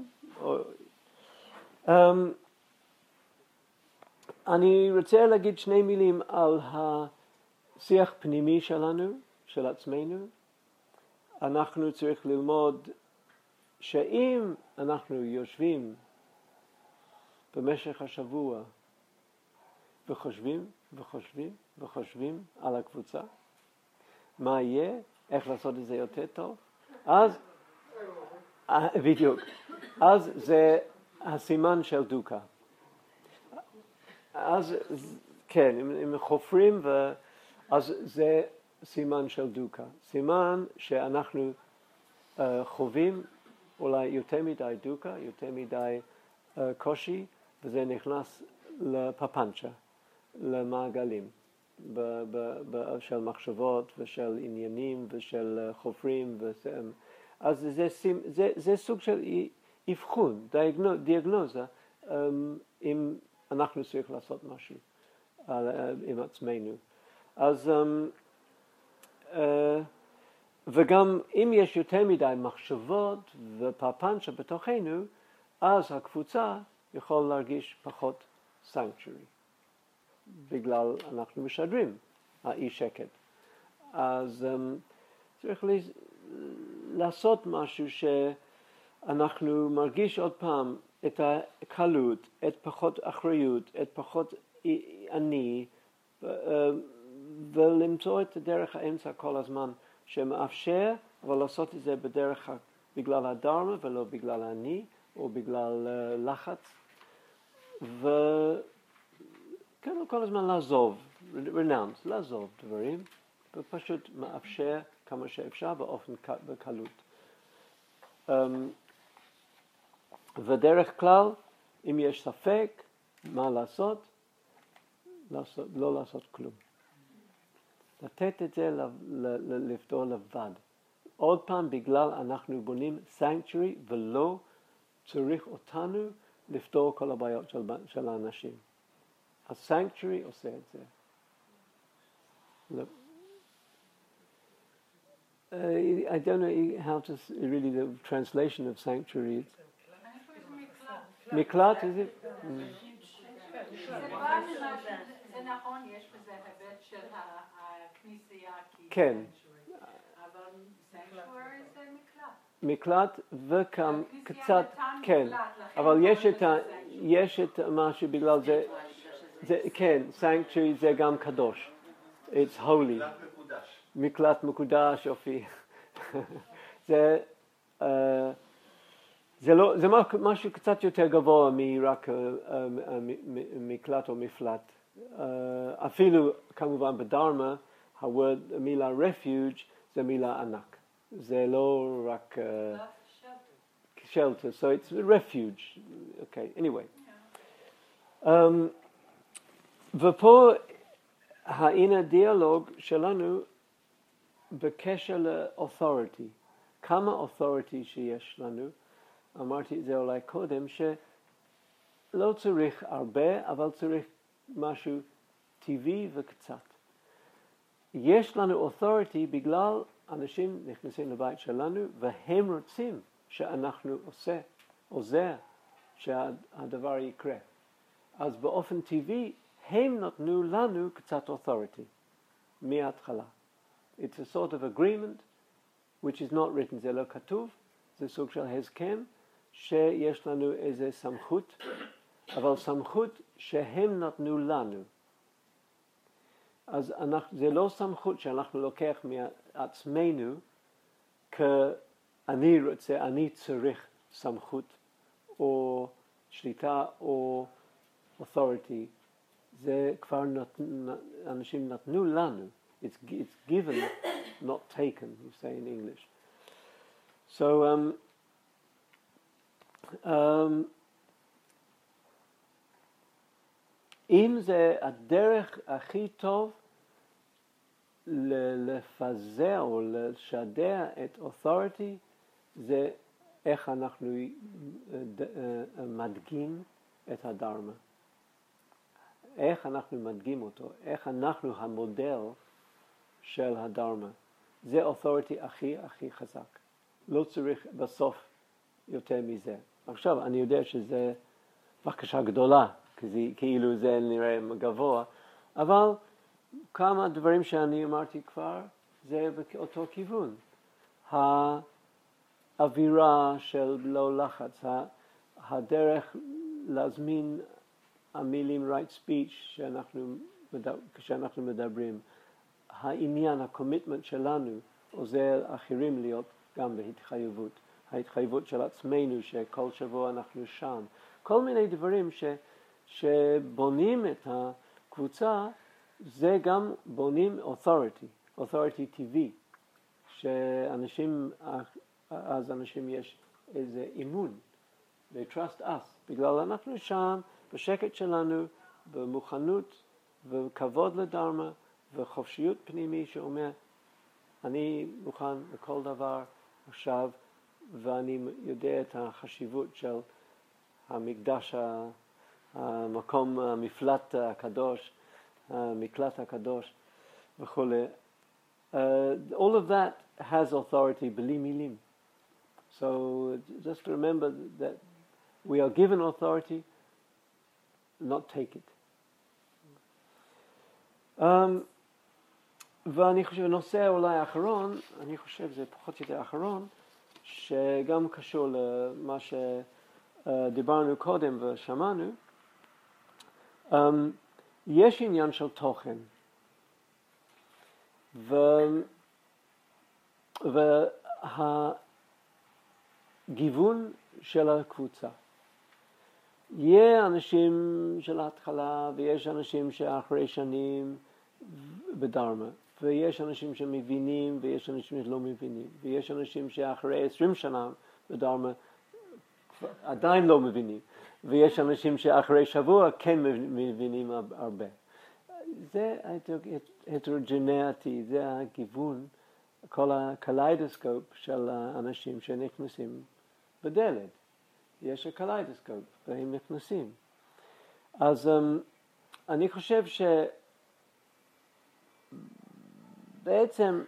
אני רוצה להגיד שני מילים על השיח פנימי שלנו, של עצמנו. אנחנו צריך ללמוד שאם אנחנו יושבים במשך השבוע וחושבים וחושבים וחושבים על הקבוצה, מה יהיה, איך לעשות את זה יותר טוב, אז, בדיוק, אז זה הסימן של דוקה. אז כן, אם חופרים, ו... אז זה סימן של דוקה. סימן שאנחנו uh, חווים אולי יותר מדי דוקה, יותר מדי uh, קושי, וזה נכנס לפפנצ'ה, למעגלים, ב- ב- ב- של מחשבות ושל עניינים ושל חופרים, וזה, אז זה, זה, זה סוג של אבחון, דיאגנוזה, אם אנחנו צריך לעשות משהו עם עצמנו. אז, וגם אם יש יותר מדי מחשבות ופרפנצ'ה בתוכנו, אז הקבוצה יכול להרגיש פחות סנקצ'ורי, בגלל אנחנו משדרים האי שקט. אז צריך לעשות משהו שאנחנו מרגיש עוד פעם את הקלות, את פחות אחריות, את פחות אני, ולמצוא את דרך האמצע כל הזמן שמאפשר, אבל לעשות את זה בדרך בגלל הדרמה ולא בגלל אני או בגלל לחץ. וכן, כל הזמן לעזוב, רנאונס, לעזוב דברים, ופשוט מאפשר כמה שאפשר באופן בקלות. Um, ודרך כלל, אם יש ספק מה לעשות, לעשות לא לעשות כלום. לתת את זה לפתור לבד. עוד פעם, בגלל אנחנו בונים סנקצ'רי, ולא צריך אותנו לפתור כל הבעיות של, של האנשים. הסנקצ'רי עושה את זה. Uh, I don't know how to really the translation of sanctuary. מקלט, is it? זה נכון, יש בזה היבט של הכנסייה. כן. אבל sanctuary זה מקלט מקלט. וגם קצת, כן. אבל יש את יש את מה שבגלל זה, כן, sanctuary זה גם קדוש. It's holy. מקלט מקודש, יופי. זה, uh, זה, לא, זה משהו קצת יותר גבוה מרק uh, מקלט או מפלט. Uh, אפילו כמובן בדרמה, הוורד, המילה refuge זה מילה ענק. זה לא רק... Uh, shelter. So it's a refuge. Okay, anyway. Um, ופה הנה דיאלוג שלנו בקשר ל-authority. כמה authority שיש לנו, אמרתי את זה אולי קודם, שלא צריך הרבה, אבל צריך משהו טבעי וקצת. יש לנו authority בגלל אנשים נכנסים לבית שלנו, והם רוצים שאנחנו עושה, עוזר, שהדבר יקרה. אז באופן טבעי, הם נתנו לנו קצת authority, מההתחלה. It's a sort of agreement, which is not written, זה לא כתוב, זה סוג של הסכם, שיש לנו איזה סמכות, אבל סמכות שהם נתנו לנו. אז אנחנו, זה לא סמכות שאנחנו לוקח מעצמנו, כאני רוצה, אני צריך סמכות, או שליטה, או authority. זה כבר נת, אנשים נתנו לנו. It's, it's given, not taken, you say in English. So, um, um, אם זה הדרך הכי טוב לפזר או לשדר את authority, זה איך אנחנו מדגים את הדרמה. איך אנחנו מדגים אותו, איך אנחנו המודל של הדרמה. זה authority הכי הכי חזק. לא צריך בסוף יותר מזה. עכשיו, אני יודע שזה בקשה גדולה, כאילו זה נראה גבוה, אבל כמה דברים שאני אמרתי כבר, זה באותו כיוון. האווירה של לא לחץ, הדרך להזמין המילים right speech שאנחנו, כשאנחנו מדברים, העניין, הקומיטמנט שלנו עוזר אחרים להיות גם בהתחייבות. ההתחייבות של עצמנו שכל שבוע אנחנו שם. כל מיני דברים ש, שבונים את הקבוצה, זה גם בונים authority, authority טבעי, שאנשים, אז אנשים יש איזה אימון, they trust us, בגלל אנחנו שם, בשקט שלנו, במוכנות וכבוד לדרמה, וחופשיות פנימי שאומר, אני מוכן לכל דבר עכשיו, ואני יודע את החשיבות של המקדש, המקום, המפלט הקדוש, המקלט הקדוש וכו'. Uh, all of that has authority, בלי מילים. So just remember that we are given authority, not take it. Um, ואני חושב, נושא אולי האחרון, אני חושב זה פחות או יותר האחרון, שגם קשור למה שדיברנו קודם ושמענו. Um, יש עניין של תוכן. ו... והגיוון של הקבוצה. יהיה אנשים של ההתחלה ויש אנשים שאחרי שנים בדרמה, ויש אנשים שמבינים ויש אנשים שלא מבינים, ויש אנשים שאחרי עשרים שנה בדרמה עדיין לא מבינים, ויש אנשים שאחרי שבוע כן מבינים הרבה. זה הטרוג'נטי, זה הגיוון, כל הקליידוסקופ של האנשים שנכנסים בדלת. יש הקליידוסקופ והם נכנסים. אז um, אני חושב שבעצם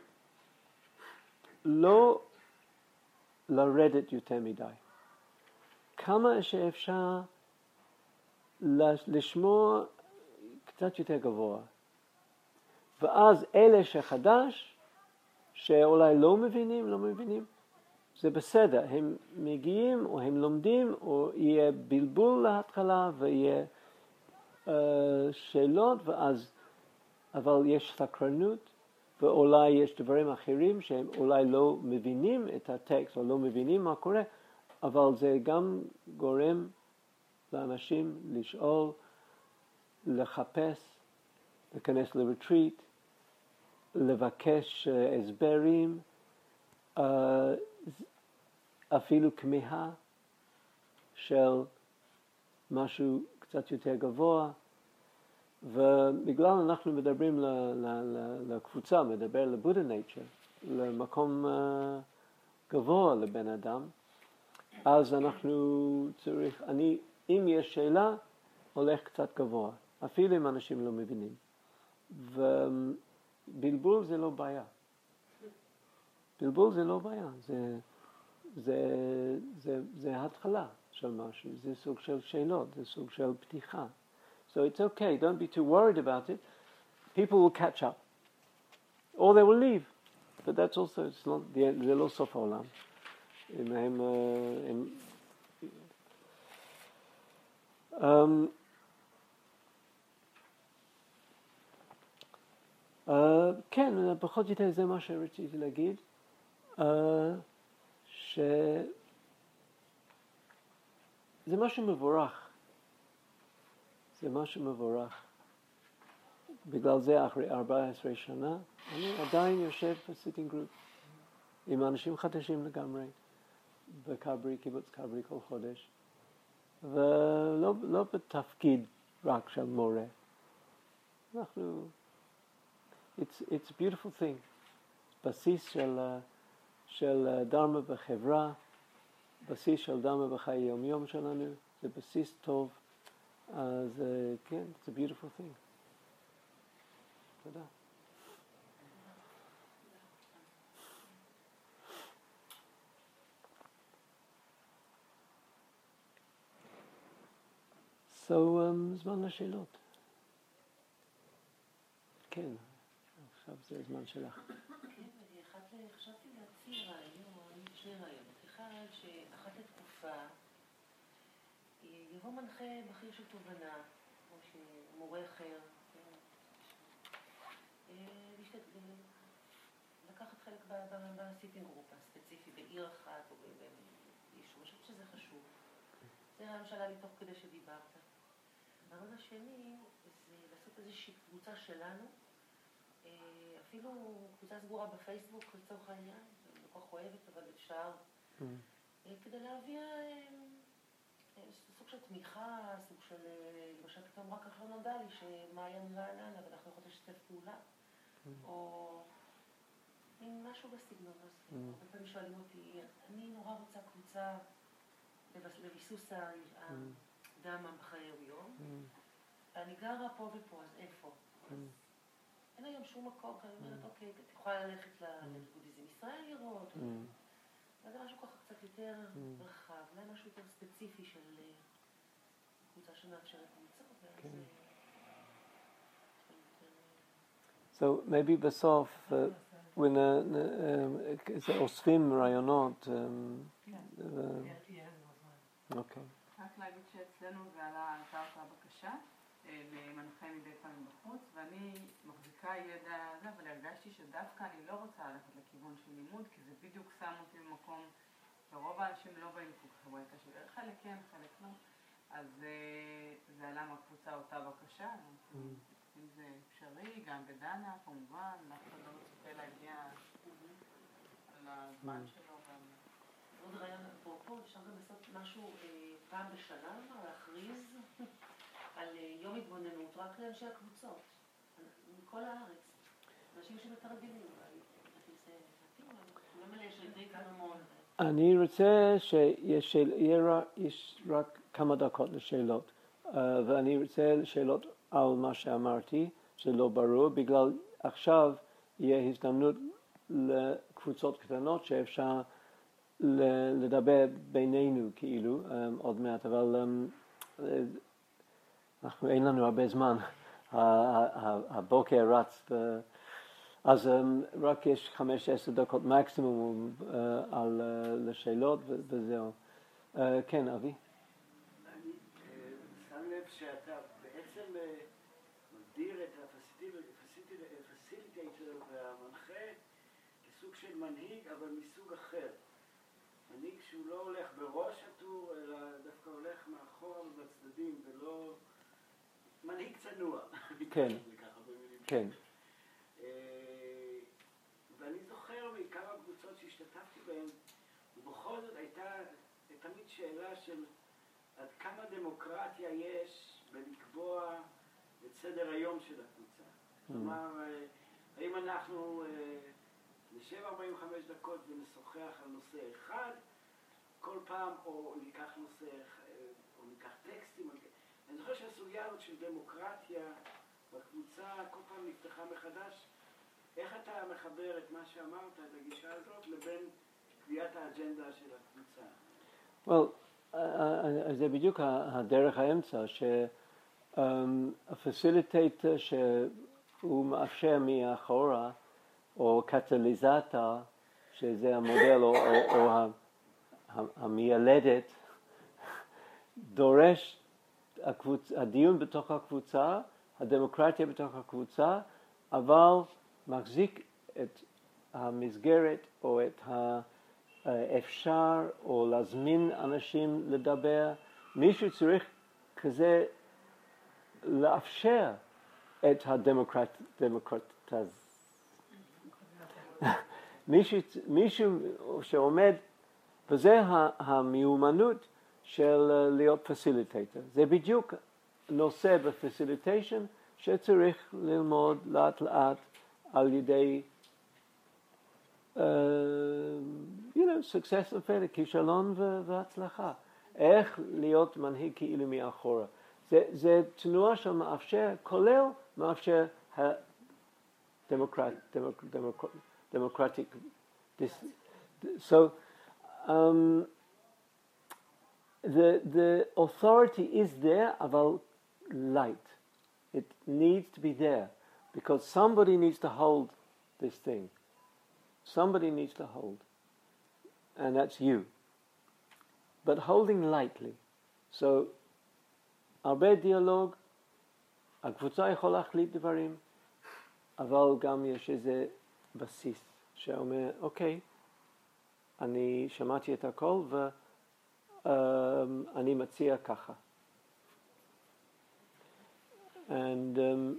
לא לרדת יותר מדי. כמה שאפשר לשמוע קצת יותר גבוה. ואז אלה שחדש, שאולי לא מבינים, לא מבינים, זה בסדר. הם מגיעים או הם לומדים, או יהיה בלבול להתחלה ויהיה uh, שאלות, ואז, אבל יש סקרנות, ואולי יש דברים אחרים שהם אולי לא מבינים את הטקסט, או לא מבינים מה קורה, אבל זה גם גורם לאנשים לשאול, לחפש, להיכנס לרטריט, לבקש הסברים, אפילו כמיהה של משהו קצת יותר גבוה, ובגלל אנחנו מדברים לקבוצה, מדבר לבודה נייצ'ר, למקום גבוה לבן אדם, אז אנחנו צריך, אני, אם יש שאלה, הולך קצת גבוה, אפילו אם אנשים לא מבינים. ובלבול זה לא בעיה. בלבול זה לא בעיה, זה, זה, זה, זה התחלה של משהו, זה סוג של שאלות, זה סוג של פתיחה. So it's okay, don't be too worried about it. People will catch up. Or they will leave. But that's also, it's not, זה לא סוף העולם. אם הם, הם, um, uh, כן, פחות או יותר זה מה שרציתי להגיד. Uh, שזה משהו מבורך. זה משהו מבורך. בגלל זה אחרי ארבע עשרה שנה, אני עדיין יושב בסיטינג גרופ עם אנשים חדשים לגמרי, בקברי, קיבוץ קברי כל חודש, ולא לא בתפקיד רק של מורה. אנחנו, it's, it's a beautiful thing. בסיס של, של דרמה בחברה, בסיס של דרמה בחיי יום-יום שלנו, זה בסיס טוב. אז כן, it's a beautiful thing. תודה. So, um, זמן לשאלות. כן, עכשיו זה זמן שלך. כן, אני אחת חשבתי להציע רעיון, שני רעיונות. אחד, שאחת לתקופה יבוא מנחה בכיר של תובנה, או שמורה אחר, לקחת חלק בסיטינג גרופ הספציפי, בעיר אחת או ביישוב. אני חושבת שזה חשוב. זה רעיון שעלה לי תוך כדי שדיברת. הרעיון השני זה לעשות איזושהי קבוצה שלנו, אפילו קבוצה סגורה בפייסבוק לצורך העניין, אני לא כל כך אוהבת, אבל אפשר, כדי להביא סוג של תמיכה, סוג של, למשל פתאום רק כך לא נודע לי שמעיין רעננה ואנחנו יכולים לשתף פעולה, או עם משהו בסגנון הזה. הרבה פעמים שואלים אותי, אני נורא רוצה קבוצה לביסוס הדם בחיי היום. אני גרה פה ופה, אז איפה? אין היום שום מקום, כי אני אומרת, אוקיי, את יכולה ללכת לבודהיזם ישראל לראות. זה משהו ככה קצת יותר רחב, אולי משהו יותר ספציפי של קבוצה שמאפשרת קבוצה. So maybe בסוף, אוספים רעיונות. אוקיי. רק להגיד שאצלנו זה עלה, הייתה אותה בקשה למנחה מדי פעם בחוץ, ואני מחזיקה ידע הזה, אבל הרגשתי שדווקא אני לא רוצה ללכת לכיוון של לימוד, כי זה בדיוק שם אותי במקום שרוב האנשים לא באים כל כך הברקה שלי, חלק כן, חלק לא. אז זה עלה מהקבוצה אותה בקשה, אם זה אפשרי, גם בדנה כמובן, אנחנו לא מצפה להגיע על הזמן שלו. עוד רעיון אפרופו, אפשר גם לעשות משהו פעם בשנה, להכריז על יום התבוננות רק לאנשי הקבוצות, מכל הארץ. אנשים שמתרגילים, לא מלא יש לידי כממון. אני רוצה שיהיה רק כמה דקות לשאלות, ואני רוצה שאלות על מה שאמרתי, שלא ברור, בגלל עכשיו יהיה הזדמנות לקבוצות קטנות שאפשר לדבר בינינו כאילו עוד מעט, אבל אנחנו אין לנו הרבה זמן, הבוקר רץ, אז רק יש חמש עשר דקות מקסימום על לשאלות וזהו. כן, אבי? אני שם לב שאתה בעצם מגדיר את הפסיליטייטר והמנחה כסוג של מנהיג, אבל מסוג אחר. מנהיג שהוא לא הולך בראש הטור, אלא דווקא הולך מאחור ובצדדים, ולא... מנהיג צנוע. כן. כן. ואני זוכר בעיקר הקבוצות שהשתתפתי בהן, ובכל זאת הייתה תמיד שאלה של עד כמה דמוקרטיה יש בלקבוע את סדר היום של הקבוצה. כלומר, האם אנחנו נשב ארבעים וחמש דקות ונשוחח על נושא אחד, כל פעם, או ניקח נושא, או ניקח טקסטים. אני זוכר שהסוגיה הזאת של דמוקרטיה בקבוצה כל פעם נפתחה מחדש. איך אתה מחבר את מה שאמרת, את הגישה הזאת, לבין קביעת האג'נדה של הקבוצה? Well, זה בדיוק הדרך האמצע, שהפסיליטייטר שהוא מאפשר מאחורה, או קטליזטור, שזה המודל או, או, או המיילדת, דורש הקבוצ... הדיון בתוך הקבוצה, הדמוקרטיה בתוך הקבוצה, אבל מחזיק את המסגרת או את האפשר או להזמין אנשים לדבר. מישהו צריך כזה לאפשר את הדמוקרט... דמוקרטז. מישהו, מישהו שעומד, וזה המיומנות של להיות פסיליטייטר. זה בדיוק נושא בפסיליטיישן שצריך ללמוד לאט לאט על ידי uh, you know, success and failure, כישלון והצלחה. איך להיות מנהיג כאילו מאחורה. זה, זה תנועה שמאפשר, כולל מאפשר הדמוקרט, דמוקרט, democratic. This, so um, the the authority is there, but light. It needs to be there because somebody needs to hold this thing. Somebody needs to hold, and that's you. But holding lightly. So, הרבה דיאלוג, הקבוצה יכולה להחליט דברים, אבל גם יש איזה בסיס שאומר, אוקיי, אני שמעתי את הכל ואני מציע ככה. And, um,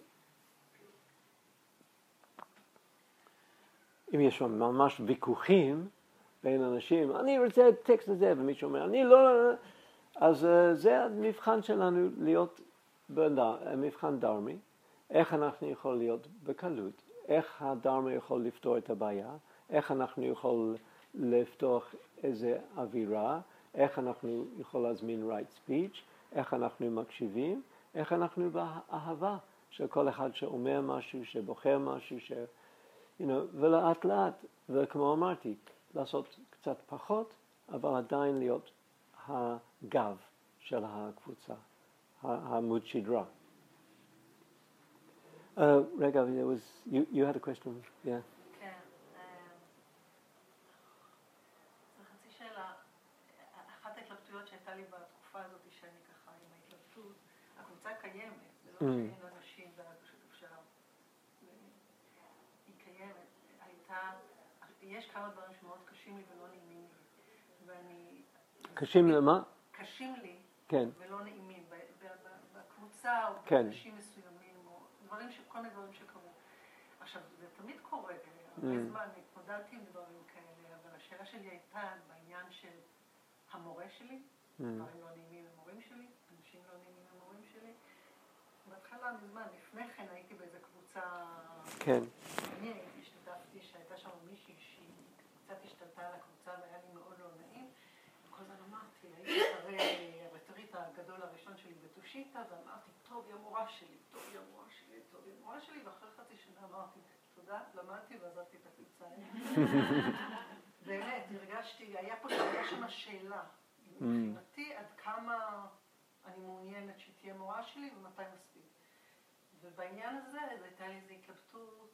אם יש ממש ויכוחים בין אנשים, אני רוצה את הטקסט הזה, ומישהו אומר, אני לא... אז uh, זה המבחן שלנו להיות, מבחן דרמי, איך אנחנו יכולים להיות בקלות, איך הדרמה יכול לפתור את הבעיה, איך אנחנו יכול לפתוח איזה אווירה, איך אנחנו יכול להזמין right speech, איך אנחנו מקשיבים, איך אנחנו באהבה של כל אחד שאומר משהו, שבוחר משהו, ש... you know, ולאט לאט, וכמו אמרתי, לעשות קצת פחות, אבל עדיין להיות הגב של הקבוצה, העמוד שדרה. Uh, רגע, there was, you, you had a question, yeah. כן, זו חצי שאלה. אחת ההתלבטויות שהייתה לי בתקופה הזאת, שאני ככה עם ההתלבטות, הקבוצה קיימת, זה לא שאין אנשים ואז פשוט אפשר, היא קיימת. הייתה, יש כמה דברים שמאוד קשים לי ולא נעימים לי, ואני... קשים למה? קשים לי כן. ולא נעימים, בקבוצה או כן. באנשים מסוימים, או דברים, כל מיני דברים שקרו. עכשיו, זה תמיד קורה, הרבה זמן התמודדתי עם דברים כאלה, אבל השאלה שלי הייתה בעניין של המורה שלי, דברים לא נעימים עם מורים שלי, אנשים לא נעימים עם מורים שלי. בהתחלה מזמן, לפני כן הייתי באיזו קבוצה... כן. אני השתתפתי, שהייתה שם מישהי שהיא קצת השתלטה על הקבוצה והיה לי מאוד לא נעים. וכל הזמן אמרתי, הייתי אחרי הרטריט הגדול הראשון שלי בתושיטה, ואמרתי, טוב, היא המורה שלי, טוב, היא המורה שלי, טוב, היא המורה שלי, ואחרי חצי שנה אמרתי, תודה, למדתי ועזבתי את הקבוצה. באמת, הרגשתי, היה פה שם שאלה, מבחינתי עד כמה אני מעוניינת שתהיה מורה שלי ומתי מספיק. ובעניין הזה, אז הייתה לי איזו התלבטות,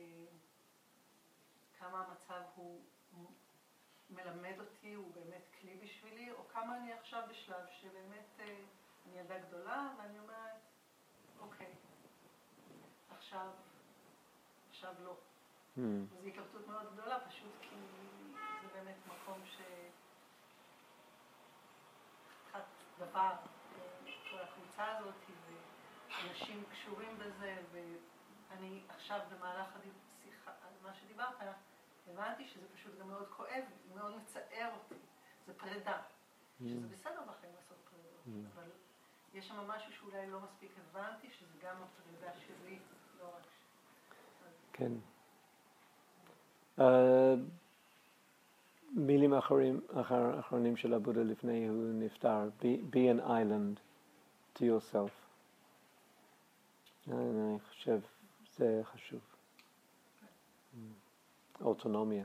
כמה המצב הוא מלמד אותי, הוא באמת כלי בשבילי, או כמה אני עכשיו בשלב שבאמת אני ילדה גדולה, ואני אומרת, אוקיי, עכשיו, עכשיו לא. וזו התלבטות מאוד גדולה, פשוט כי זה באמת מקום ש... חתיכת דבר, כל הקבוצה הזאת, ואנשים קשורים בזה, ואני עכשיו במהלך השיחה, מה שדיברת, הבנתי שזה פשוט גם מאוד כואב, מאוד מצער אותי. זה פרידה, שזה בסדר בחיים לעשות פרידות, אבל יש שם משהו שאולי לא מספיק הבנתי, שזה גם הפרידה שלי, לא רק ש... כן. מילים אחרונים של הבודה לפני הוא נפטר, be an island to yourself. אני חושב זה חשוב. אוטונומיה.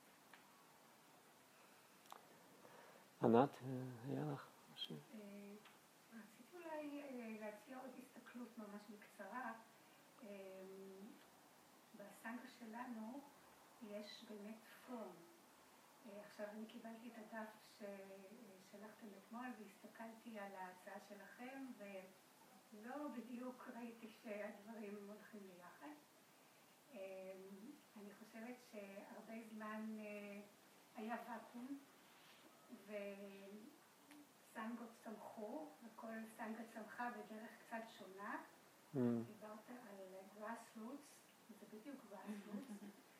ענת, היה לך משהו? רציתי אולי להציע עוד הסתכלות ממש בקצרה. בסנגה שלנו יש באמת פורם. עכשיו אני קיבלתי את הדף ששלחתם אתמול והסתכלתי על ההצעה שלכם ולא בדיוק ראיתי שהדברים הולכים ביחד. אני חושבת שהרבה זמן היה ואקום וסנגות צמחו וכל סנגה צמחה בדרך קצת שונה. דיברת על grassroots, זה בדיוק grassroots,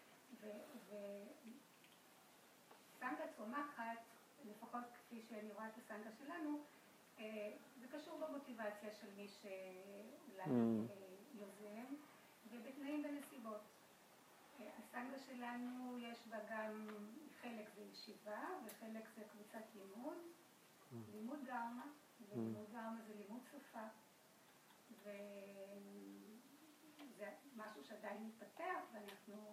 וסנגה צומחת, לפחות כפי שאני רואה את הסנגה שלנו, זה קשור במוטיבציה של מי שאולי יוזם ובתנאים ונסיבות. הסנגה שלנו יש בה גם חלק זה ישיבה וחלק זה קבוצת לימוד, לימוד דרמה, ולימוד דרמה זה לימוד שפה, וזה משהו שעדיין מתפתח ואנחנו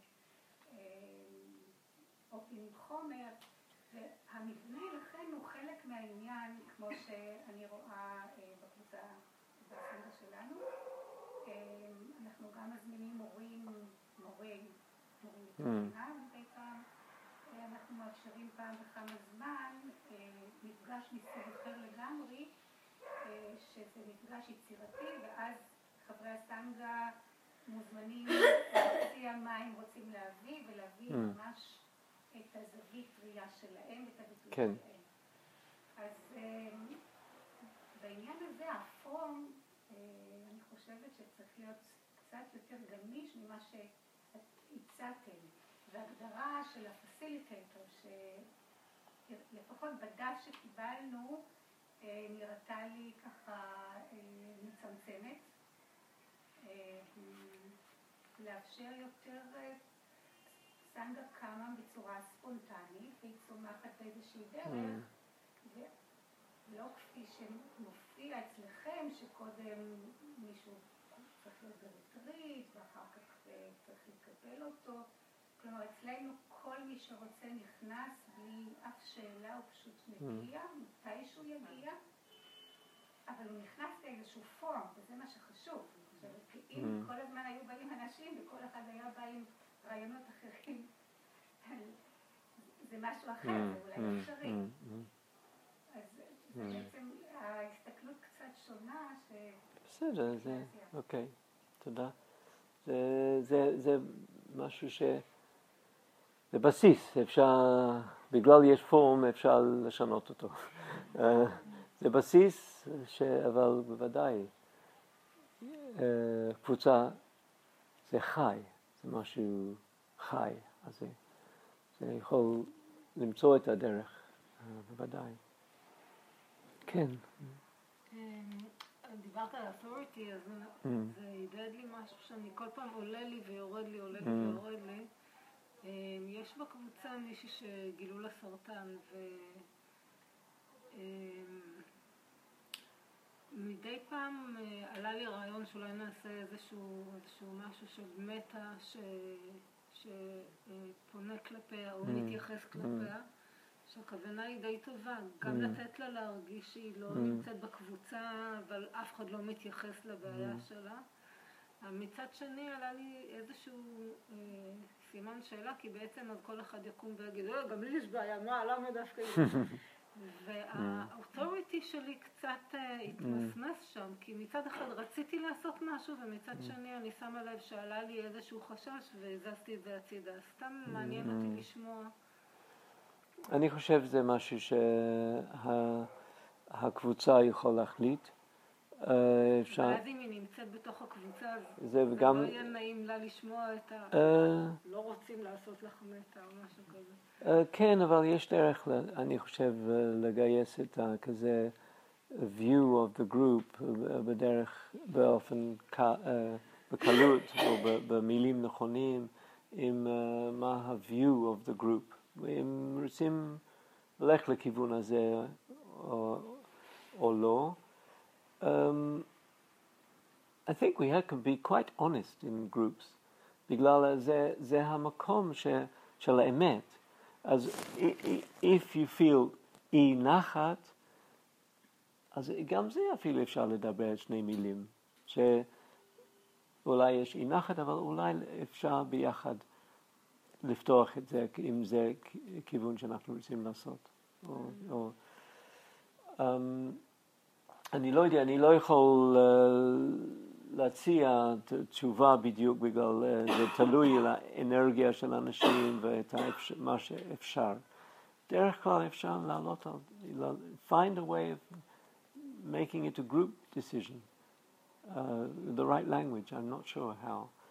עובדים חומר, והמבנה לכן הוא חלק מהעניין כמו שאני רואה בקבוצה בסנגה שלנו. אנחנו גם מזמינים מורים, מורים, מורים לתוכנה מדי פעם. אנחנו מאפשרים פעם בכמה זמן מפגש מסוג אחר לגמרי, שזה מפגש יצירתי, ואז חברי הסנגה מוזמנים להציע מה הם רוצים להביא, ולהביא ממש את הזווית ראייה שלהם, את הביטוי שלהם. אז בעניין הזה הפורום, אני חושבת שצריך להיות קצת יותר גמיש ממה שהצעתם, והגדרה של הפסיליטטור, שלפחות בדף שקיבלנו, נראתה לי ככה מצמצמת. לאפשר יותר סנגה קמה בצורה ספונטנית, והיא צומחת באיזושהי דרך, ולא כפי שמופיע אצלכם, שקודם מישהו צריך להיות בריטריט, ואחר כך צריך לקבל אותו. כלומר, אצלנו כל מי שרוצה נכנס בלי אף שאלה, הוא פשוט מגיע, מתי שהוא יגיע, אבל הוא נכנס לאיזשהו פורם, וזה מה שחשוב. כי אם כל הזמן היו באים אנשים, וכל אחד היה בא עם רעיונות אחרים, זה משהו אחר, זה אולי אפשרי. אז זה בעצם ההסתכלות קצת שונה ש... בסדר, זה, אוקיי, תודה. זה משהו ש... זה בסיס, אפשר, בגלל יש פורם אפשר לשנות אותו. זה בסיס, אבל בוודאי, קבוצה זה חי, זה משהו חי, אז זה, זה יכול למצוא את הדרך, בוודאי. כן. דיברת על authority, אז זה ידד לי משהו שאני כל פעם עולה לי ויורד לי, עולה לי ויורד לי. יש בקבוצה מישהי שגילו לה סרטן, ומדי פעם עלה לי רעיון שאולי נעשה איזשהו, איזשהו משהו של מטה ש, שפונה כלפיה או מתייחס כלפיה, שהכוונה היא די טובה, גם לתת לה להרגיש שהיא לא נמצאת בקבוצה, אבל אף אחד לא מתייחס לבעיה שלה. מצד שני עלה לי איזשהו אה, סימן שאלה, כי בעצם אז כל אחד יקום ויגיד, אה, גם לי יש בעיה, מה, למה דווקא? והאוטוריטי שלי קצת אה, התמסמס שם, כי מצד אחד רציתי לעשות משהו, ומצד שני אני שמה לב שעלה לי איזשהו חשש, והזזתי את זה הצידה. סתם מעניין אותי לשמוע. אני חושב שזה משהו שהקבוצה יכול להחליט. ואז אם היא נמצאת בתוך הקבוצה, זה לא יהיה נעים לה לשמוע את ה... לא רוצים לעשות לך מטה או משהו כזה. כן, אבל יש דרך, אני חושב, לגייס את כזה view of the group בדרך, באופן, בקלות או במילים נכונים, עם מה ה-view of the group. אם רוצים ללכת לכיוון הזה או לא. Um, I think we have to be quite honest in groups. בגלל זה, זה המקום ש, של האמת. אז if you feel אי נחת, אז גם זה אפילו אפשר לדבר שני מילים. שאולי יש אי נחת, אבל אולי אפשר ביחד לפתוח את זה, אם זה כיוון שאנחנו רוצים לעשות. או, או, um, אני לא יודע, אני לא יכול uh, להציע תשובה בדיוק בגלל uh, זה תלוי על האנרגיה של האנשים ואת האפשר, מה שאפשר. דרך כלל אפשר לעלות על, find a way of making it a group decision. Uh, the right language, I'm not sure how.